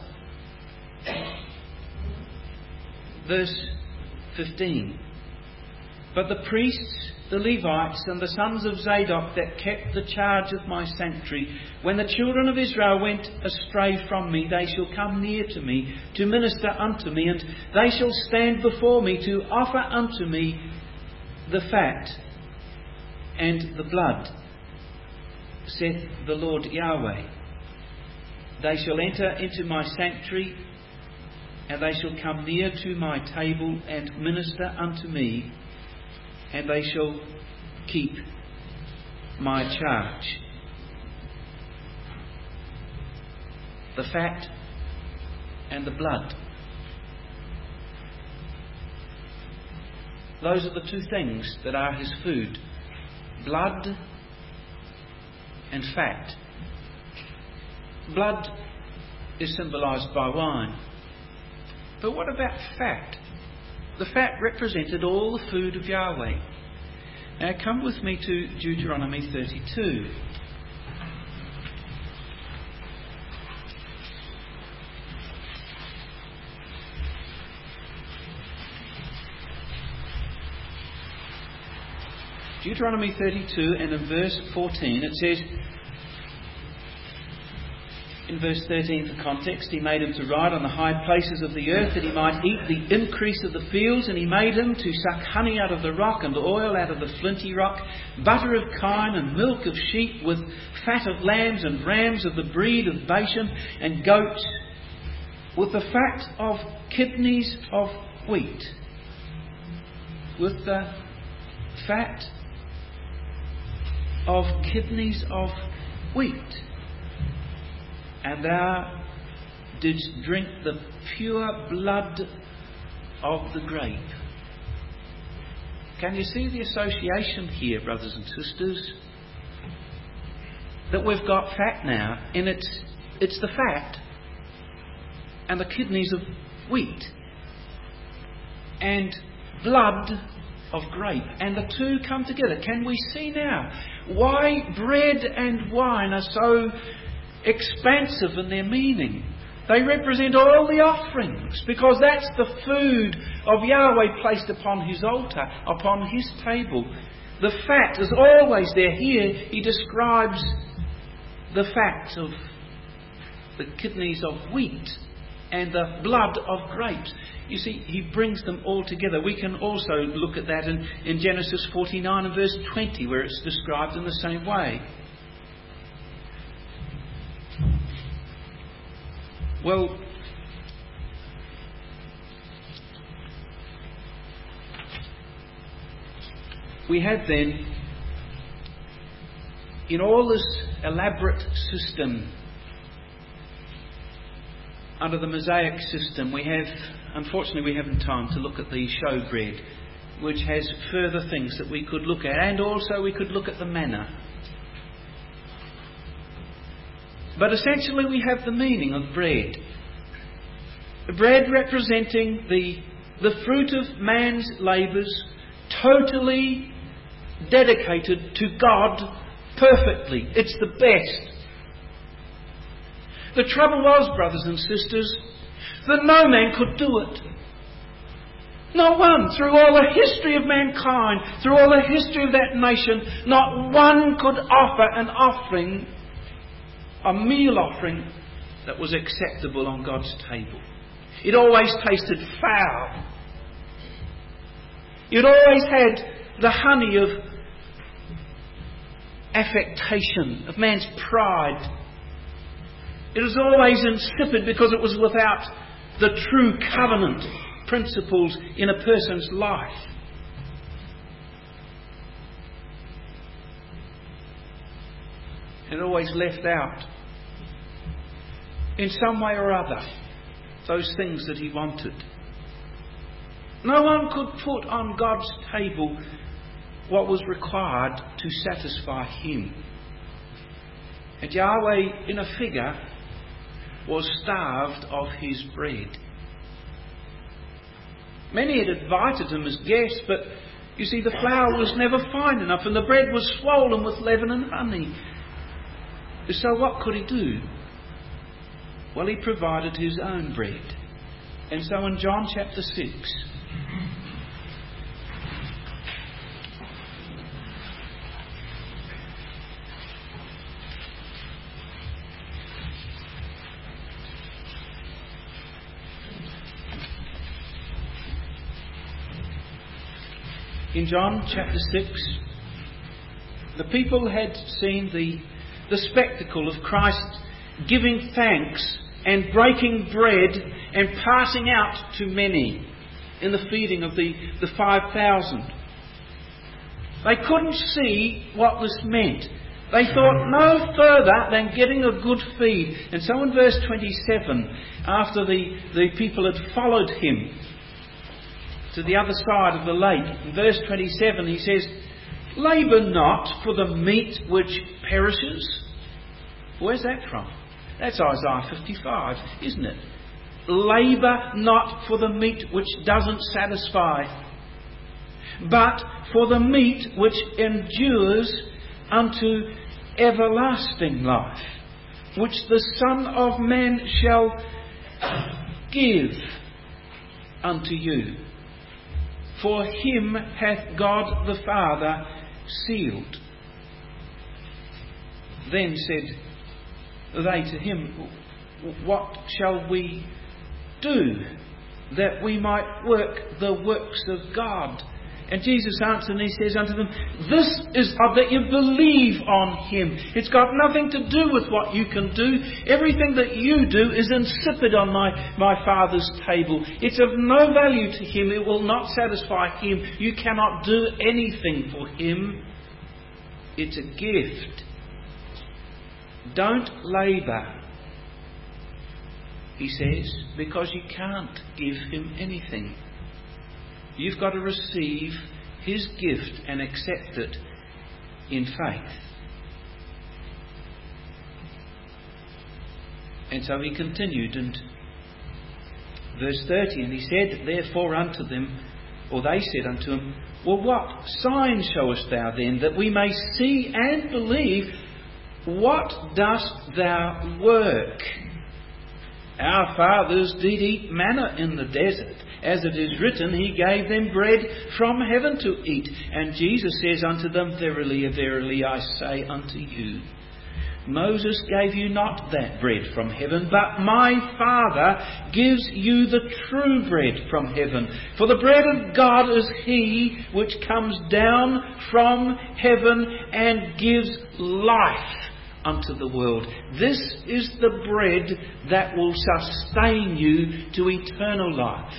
S1: Verse fifteen. But the priests, the Levites, and the sons of Zadok that kept the charge of my sanctuary, when the children of Israel went astray from me, they shall come near to me to minister unto me, and they shall stand before me to offer unto me the fat and the blood, saith the Lord Yahweh. They shall enter into my sanctuary, and they shall come near to my table and minister unto me, and they shall keep my charge. The fat and the blood. Those are the two things that are his food. Blood and fat. Blood is symbolised by wine. But what about fat? The fat represented all the food of Yahweh. Now come with me to Deuteronomy thirty-two. Deuteronomy thirty-two, and in verse fourteen it says, in verse thirteen for context, he made him to ride on the high places of the earth, that he might eat the increase of the fields, and he made him to suck honey out of the rock, and oil out of the flinty rock, butter of kine, and milk of sheep, with fat of lambs and rams of the breed of Bashan, and goats, with the fat of kidneys of wheat. With the fat of kidneys of wheat. And thou didst drink the pure blood of the grape. Can you see the association here, brothers and sisters? That we've got fat now, and it's it's the fat and the kidneys of wheat and blood of grape, and the two come together. Can we see now why bread and wine are so expansive in their meaning? They represent all the offerings, because that's the food of Yahweh placed upon his altar, upon his table. The fat is always there. Here he describes the fat of the kidneys of wheat and the blood of grapes. You see, he brings them all together. We can also look at that in, in Genesis forty-nine and verse twenty, where it's described in the same way. Well, we have then, in all this elaborate system, under the Mosaic system, we have, unfortunately we haven't time to look at the showbread, which has further things that we could look at, and also we could look at the manna. But essentially we have the meaning of bread. Bread representing the, the fruit of man's labours, totally dedicated to God perfectly. It's the best. The trouble was, brothers and sisters, that no man could do it. Not one. Through all the history of mankind, through all the history of that nation, not one could offer an offering, a meal offering, that was acceptable on God's table. It always tasted foul. It always had the honey of affectation, of man's pride. It was always insipid because it was without the true covenant principles in a person's life. It always left out, in some way or other, those things that he wanted. No one could put on God's table what was required to satisfy him. And Yahweh, in a figure, was starved of his bread. Many had invited him as guests, but you see, the flour was never fine enough and the bread was swollen with leaven and honey. So what could he do? Well, he provided his own bread. And so in John chapter six, in John chapter six, the people had seen the, the spectacle of Christ giving thanks and breaking bread and passing out to many in the feeding of the, the five thousand. They couldn't see what this meant. They thought no further than getting a good feed. And so in verse twenty-seven, after the, the people had followed him to the other side of the lake, in verse twenty-seven he says, "Labour not for the meat which perishes." Where's that from? That's Isaiah fifty-five, isn't it? Labour not for the meat which doesn't satisfy, but for the meat which endures unto everlasting life, which the Son of Man shall give unto you. For him hath God the Father sealed. Then said they to him, "What shall we do that we might work the works of God?" And Jesus answered and he says unto them, "This is that you believe on him. It's got nothing to do with what you can do. Everything that you do is insipid on my, my Father's table. It's of no value to him. It will not satisfy him. You cannot do anything for him. It's a gift. Don't labour," he says, "because you can't give him anything. You've got to receive his gift and accept it in faith." And so he continued, and verse thirty, "And he said therefore unto them," or they said unto him, "Well, what sign showest thou then, that we may see and believe? What dost thou work? Our fathers did eat manna in the desert. As it is written, he gave them bread from heaven to eat. And Jesus says unto them, Verily, verily, I say unto you, Moses gave you not that bread from heaven, but my Father gives you the true bread from heaven. For the bread of God is he which comes down from heaven and gives life unto the world. This is the bread that will sustain you to eternal life."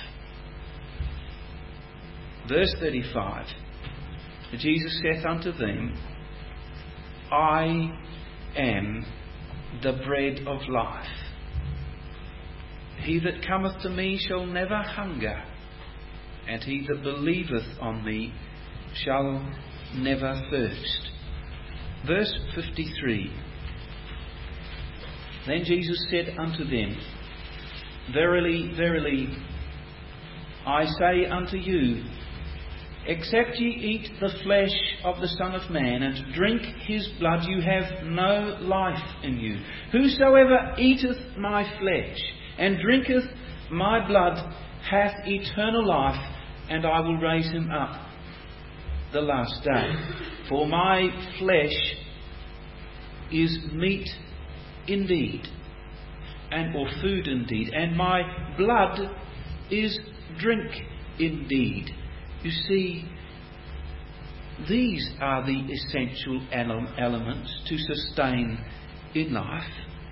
S1: Verse thirty-five, Jesus saith unto them, "I am the bread of life. He that cometh to me shall never hunger, and he that believeth on me shall never thirst." Verse fifty-three, Then Jesus said unto them, Verily, verily, I say unto you, except ye eat the flesh of the Son of Man, and drink his blood, you have no life in you. Whosoever eateth my flesh, and drinketh my blood, hath eternal life, and I will raise him up the last day. For my flesh is meat indeed, and or food indeed, and my blood is drink indeed. You see, these are the essential ele- elements to sustain in life.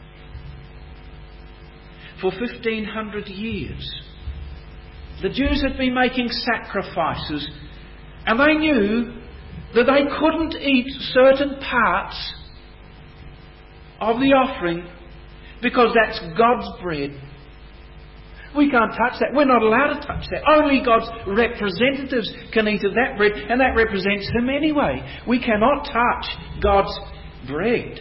S1: For fifteen hundred years, the Jews had been making sacrifices, and they knew that they couldn't eat certain parts of the offering because that's God's bread. We can't touch that. We're not allowed to touch that. Only God's representatives can eat of that bread, and that represents Him anyway. We cannot touch God's bread.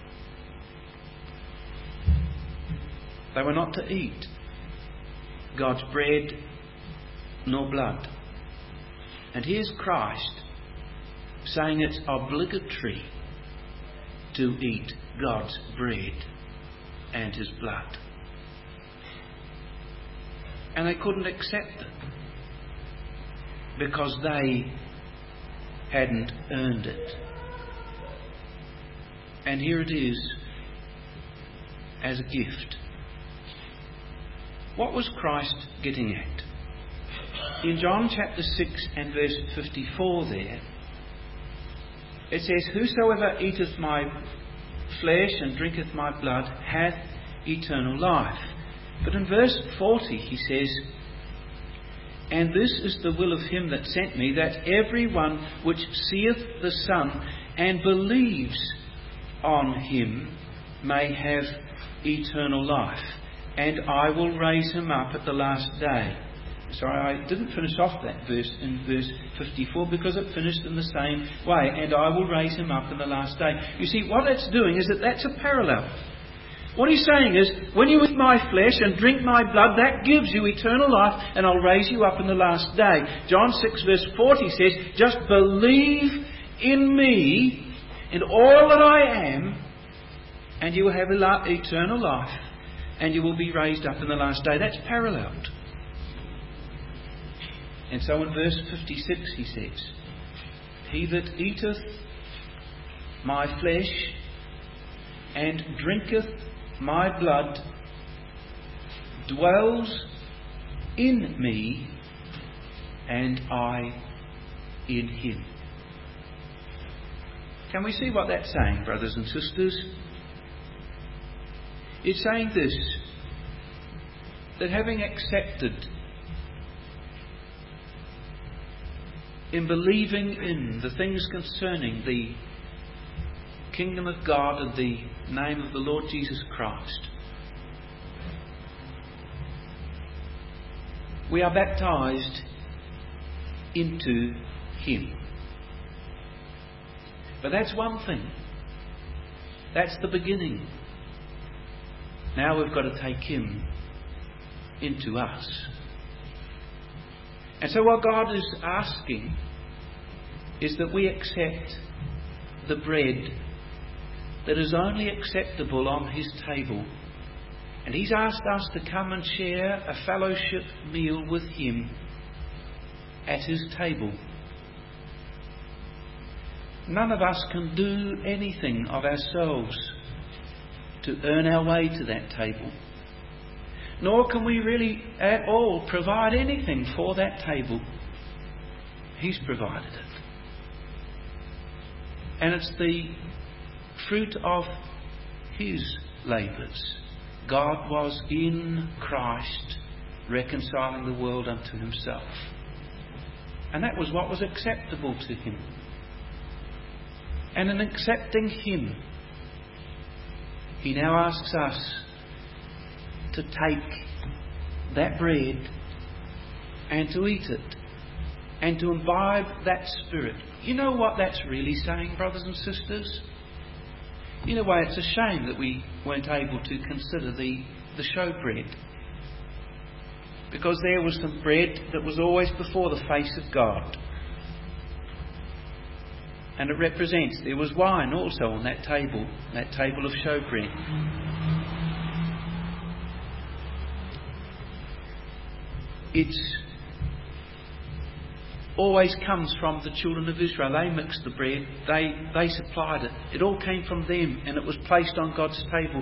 S1: They were not to eat God's bread nor blood. And here's Christ saying it's obligatory to eat God's bread and His blood. And they couldn't accept it because they hadn't earned it. And here it is as a gift. What was Christ getting at? In John chapter six and verse fifty-four there, it says, Whosoever eateth my flesh and drinketh my blood hath eternal life. But in verse forty he says, And this is the will of him that sent me, that every one which seeth the Son and believes on him may have eternal life, and I will raise him up at the last day. Sorry, I didn't finish off that verse in verse fifty-four because it finished in the same way. And I will raise him up in the last day. You see, what that's doing is that that's a parallel. What he's saying is, when you eat my flesh and drink my blood, that gives you eternal life, and I'll raise you up in the last day. John six verse forty says, just believe in me, in all that I am, and you will have eternal life, and you will be raised up in the last day. That's paralleled. And so in verse fifty-six he says, He that eateth my flesh and drinketh my blood dwells in me, and I in him. Can we see what that's saying, brothers and sisters? It's saying this, that having accepted, in believing in the things concerning the kingdom of God and the name of the Lord Jesus Christ, we are baptized into Him. But that's one thing. That's the beginning. Now we've got to take Him into us. And so what God is asking is that we accept the bread that is only acceptable on His table. And He's asked us to come and share a fellowship meal with Him at His table. None of us can do anything of ourselves to earn our way to that table. Nor can we really at all provide anything for that table. He's provided it. And it's the fruit of His labours. God was in Christ reconciling the world unto Himself. And that was what was acceptable to Him. And in accepting Him, He now asks us to take that bread and to eat it and to imbibe that Spirit. You know what that's really saying, brothers and sisters? In a way, it's a shame that we weren't able to consider the, the showbread. Because there was some bread that was always before the face of God. And it represents, there was wine also on that table, that table of showbread. It's always comes from the children of Israel. They mixed the bread, they, they supplied it. It all came from them, and it was placed on God's table.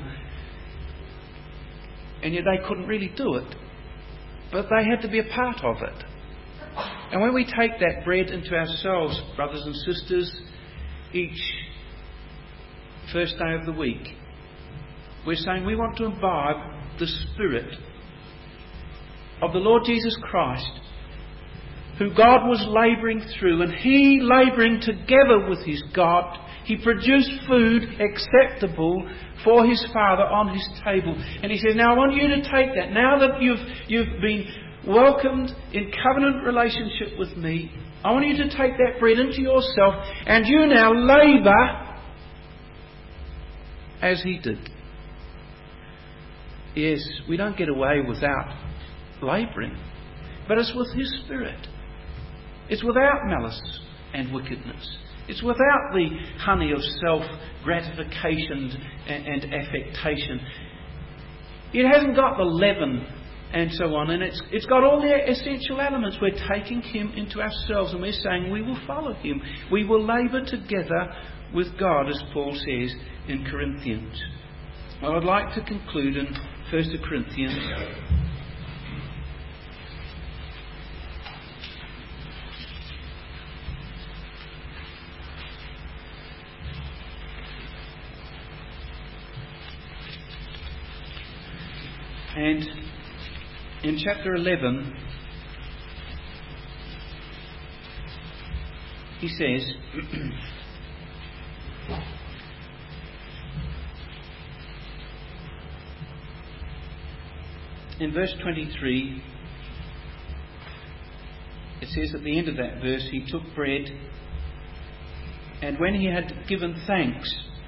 S1: And yet they couldn't really do it. But they had to be a part of it. And when we take that bread into ourselves, brothers and sisters, each first day of the week, we're saying we want to imbibe the Spirit of the Lord Jesus Christ, who God was labouring through, and He labouring together with His God, He produced food acceptable for His Father on His table. And He says, now I want you to take that. Now that you've, you've been welcomed in covenant relationship with me, I want you to take that bread into yourself, and you now labour as He did. Yes, we don't get away without labouring, but it's with His Spirit. It's without malice and wickedness. It's without the honey of self-gratification and, and affectation. It hasn't got the leaven and so on, and it's it's got all the essential elements. We're taking Him into ourselves, and we're saying we will follow Him. We will labour together with God, as Paul says in Corinthians. Well, I'd like to conclude in First Corinthians and in chapter eleven, he says, in verse twenty-three, it says at the end of that verse, he took bread, and when he had given thanks,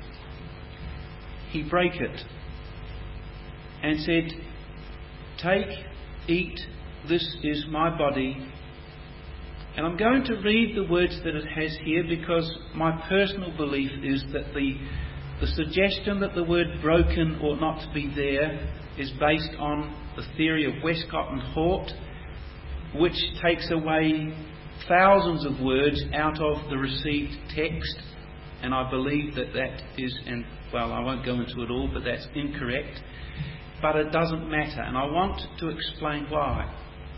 S1: he brake it and said, take, eat, this is my body. And I'm going to read the words that it has here, because my personal belief is that the, the suggestion that the word broken ought not to be there is based on the theory of Westcott and Hort, which takes away thousands of words out of the received text. And I believe that that is, and well, I won't go into it all, but that's incorrect. But it doesn't matter, and I want to explain why.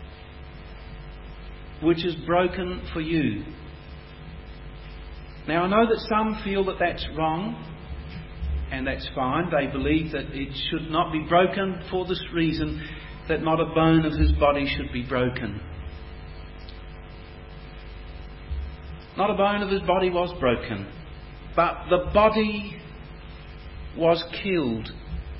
S1: Which is broken for you. Now I know that some feel that that's wrong, and that's fine. They believe that it should not be broken for this reason, that not a bone of His body should be broken. Not a bone of His body was broken, but the body was killed.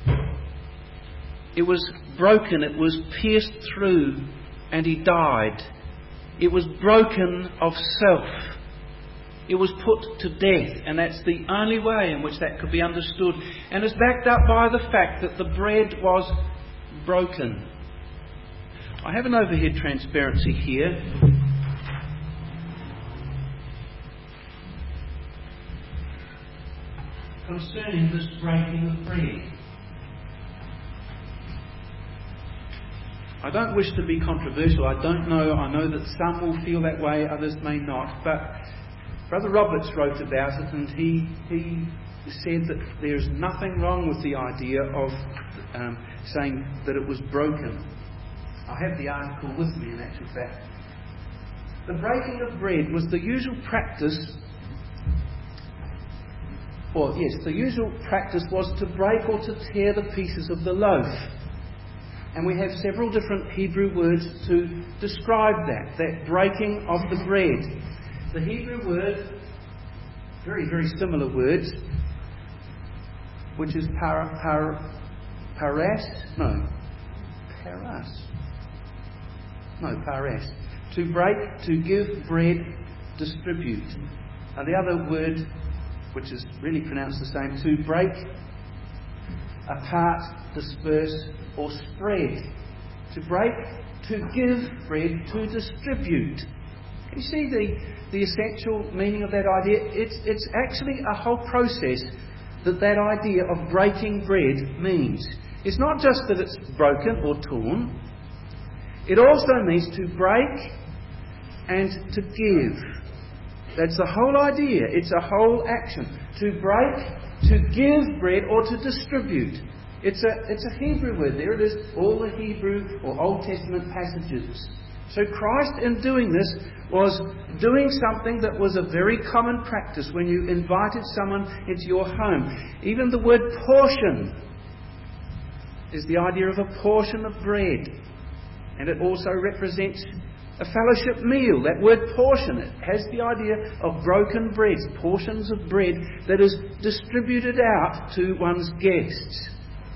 S1: It was broken, it was pierced through, and He died. It was broken of self. It was put to death, and that's the only way in which that could be understood. And it's backed up by the fact that the bread was broken. I have an overhead transparency here. Concerning this breaking of bread. I don't wish to be controversial. I don't know. I know that some will feel that way, others may not. But Brother Roberts wrote about it, and he he said that there's nothing wrong with the idea of um, saying that it was broken. I have the article with me, in actual fact. The breaking of bread was the usual practice. Well, yes, the usual practice was to break or to tear the pieces of the loaf. And we have several different Hebrew words to describe that, that breaking of the bread. The Hebrew word, very, very similar words, which is par, par, paras, no, paras, no, paras, to break, to give bread, distribute. And the other word which is really pronounced the same, to break apart, disperse, or spread. To break, to give bread, to distribute. Can you see the, the essential meaning of that idea? It's, it's actually a whole process that that idea of breaking bread means. It's not just that it's broken or torn. It also means to break and to give. That's the whole idea. It's a whole action. To break, to give bread, or to distribute. It's a, it's a Hebrew word. There it is, all the Hebrew or Old Testament passages. So Christ, in doing this, was doing something that was a very common practice when you invited someone into your home. Even the word portion is the idea of a portion of bread. And it also represents a fellowship meal. That word portion, it has the idea of broken bread, portions of bread that is distributed out to one's guests.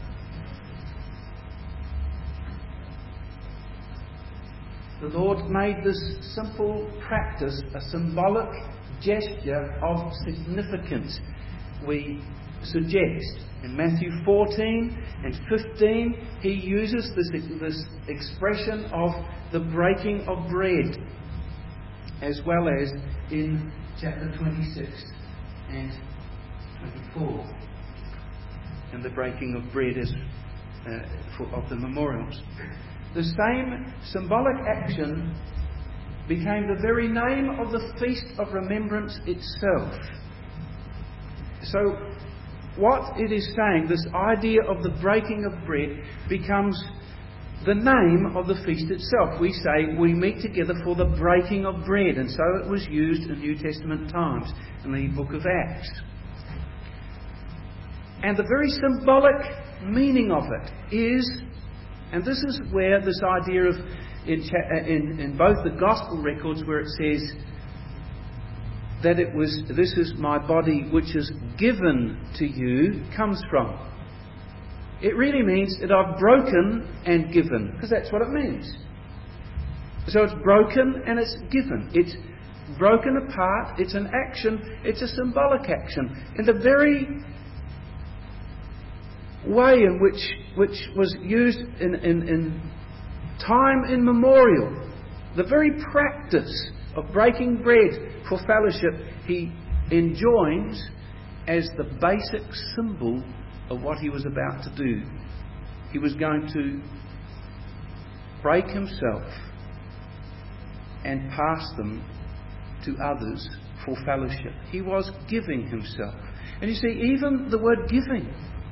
S1: The Lord made this simple practice a symbolic gesture of significance, we suggest. In Matthew fourteen and fifteen, he uses this, this expression of the breaking of bread, as well as in chapter twenty-six and twenty-four, and the breaking of bread is, uh, for, of the memorials. The same symbolic action became the very name of the Feast of Remembrance itself. So, what it is saying, this idea of the breaking of bread, becomes the name of the feast itself. We say we meet together for the breaking of bread, and so it was used in New Testament times in the book of Acts. And the very symbolic meaning of it is, and this is where this idea of, in, in, in both the Gospel records where it says that it was, this is my body which is given to you, comes from. It really means that I've broken and given, because that's what it means. So it's broken and it's given. It's broken apart, it's an action, it's a symbolic action. In the very way in which which was used in, in, in time immemorial, the very practice of breaking bread for fellowship, he enjoins as the basic symbol of what he was about to do. He was going to break himself and pass them to others for fellowship. He was giving himself. And you see, even the word giving,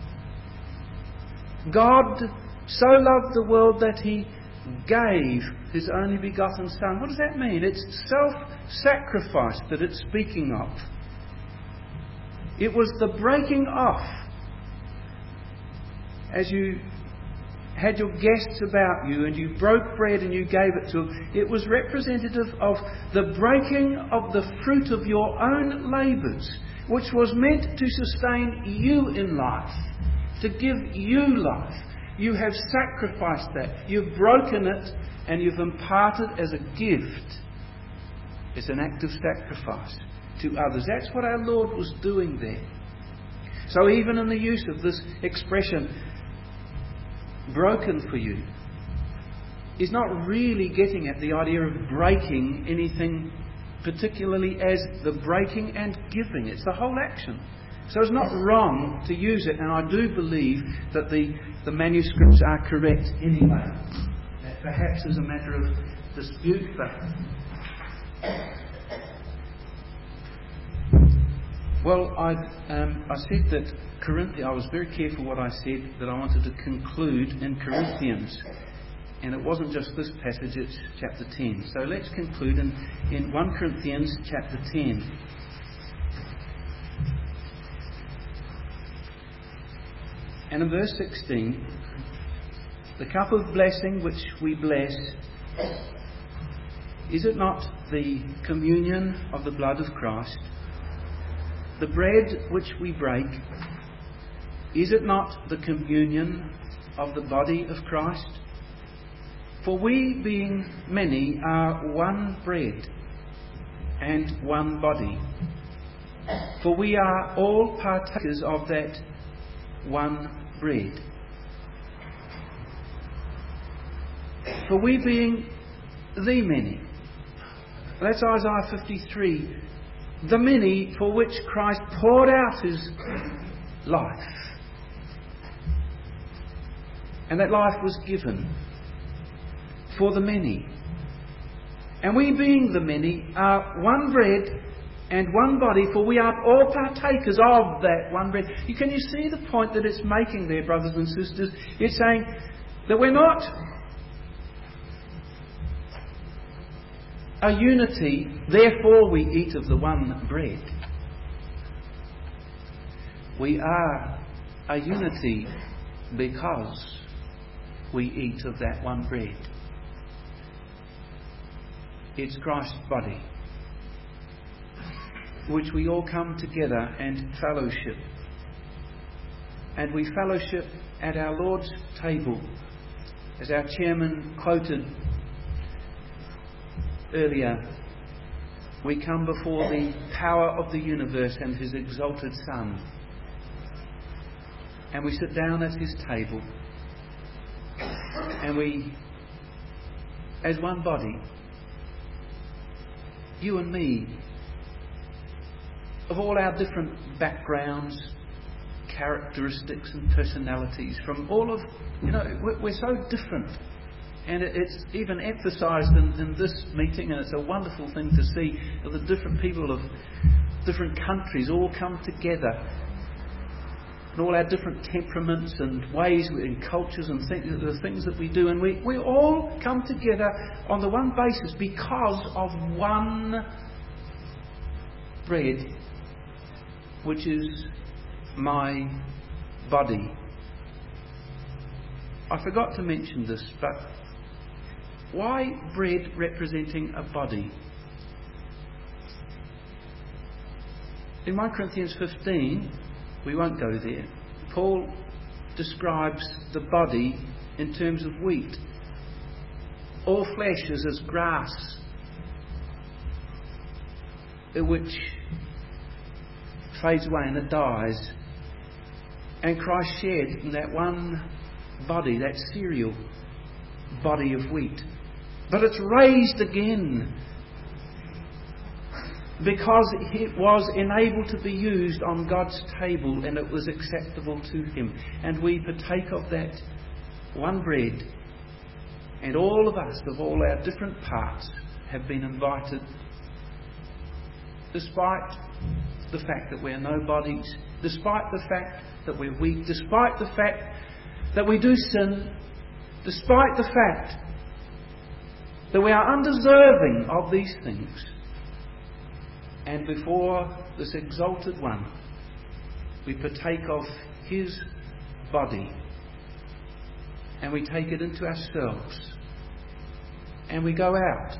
S1: God so loved the world that he gave his only begotten Son. What does that mean? It's self-sacrifice that it's speaking of. It was the breaking off. As you had your guests about you and you broke bread and you gave it to them, it was representative of the breaking of the fruit of your own labours, which was meant to sustain you in life, to give you life. You have sacrificed that. You've broken it and you've imparted as a gift. It's an act of sacrifice to others. That's what our Lord was doing there. So even in the use of this expression, broken for you, he's not really getting at the idea of breaking anything particularly as the breaking and giving. It's the whole action. So it's not wrong to use it, and I do believe that the, the manuscripts are correct anyway. That perhaps is a matter of dispute, but... Well, I um, I said that Corinthians, I was very careful what I said, that I wanted to conclude in Corinthians. And it wasn't just this passage, it's chapter ten. So let's conclude in, in First Corinthians chapter ten. And in verse sixteen, the cup of blessing which we bless, is it not the communion of the blood of Christ? The bread which we break, is it not the communion of the body of Christ? For we, being many, are one bread and one body, For we are all partakers of that one bread. For we being the many. That's Isaiah fifty-three. The many for which Christ poured out His life. And that life was given for the many. And we being the many are one bread and one body, for we are all partakers of that one bread. You, can you see the point that it's making there, brothers and sisters? It's saying that we're not a unity, therefore we eat of the one bread. We are a unity because we eat of that one bread. It's Christ's body, which we all come together and fellowship. And we fellowship at our Lord's table, as our chairman quoted earlier. We come before the power of the universe and His exalted Son, and we sit down at His table, and we, as one body, you and me, of all our different backgrounds, characteristics and personalities, from all of, you know, we're so different. And it's even emphasised in, in this meeting, and it's a wonderful thing to see that the different people of different countries all come together, and all our different temperaments and ways and cultures and th- the things that we do, and we, we all come together on the one basis because of one bread, which is my body. I forgot to mention this, but why bread representing a body? In First Corinthians fifteen, we won't go there, Paul describes the body in terms of wheat. All flesh is as grass, which fades away and it dies. And Christ shared in that one body, that cereal body of wheat. But it's raised again because it was enabled to be used on God's table and it was acceptable to Him. And we partake of that one bread, and all of us, of all our different parts, have been invited, despite the fact that we're nobodies, despite the fact that we're weak, despite the fact that we do sin, despite the fact that we are undeserving of these things. And before this exalted one, we partake of His body, and we take it into ourselves, and we go out,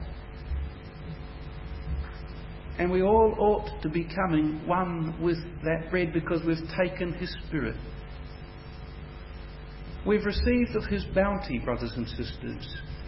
S1: and we all ought to be becoming one with that bread because we've taken His Spirit. We've received of His bounty, brothers and sisters.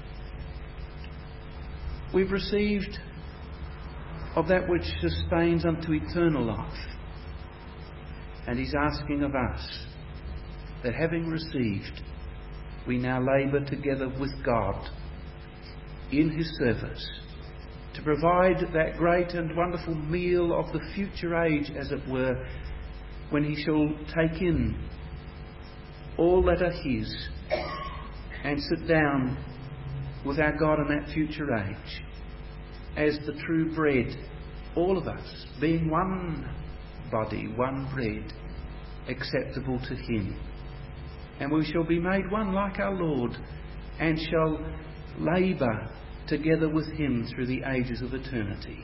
S1: We've received of that which sustains unto eternal life. And He's asking of us that having received, we now labour together with God in His service to provide that great and wonderful meal of the future age, as it were, when He shall take in all that are His and sit down with our God in that future age as the true bread, all of us being one body, one bread, acceptable to Him. And we shall be made one like our Lord, and shall labour together with Him through the ages of eternity.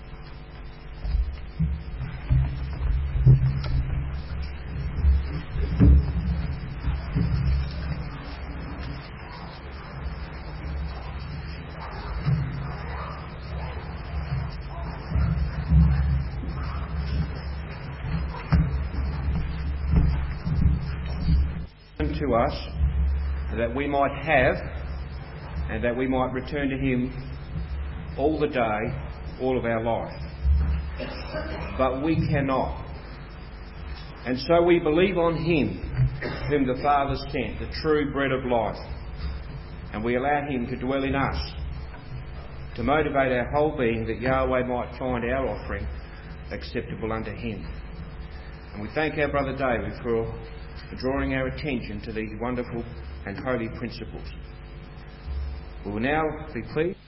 S2: To us, that we might have and that we might return to Him all the day, all of our life. but we cannot. And so we believe on Him whom the Father sent, the true bread of life, and we allow Him to dwell in us, to motivate our whole being, that Yahweh might find our offering acceptable unto Him. And we thank our brother David for drawing our attention to these wonderful and holy principles. We will now be pleased.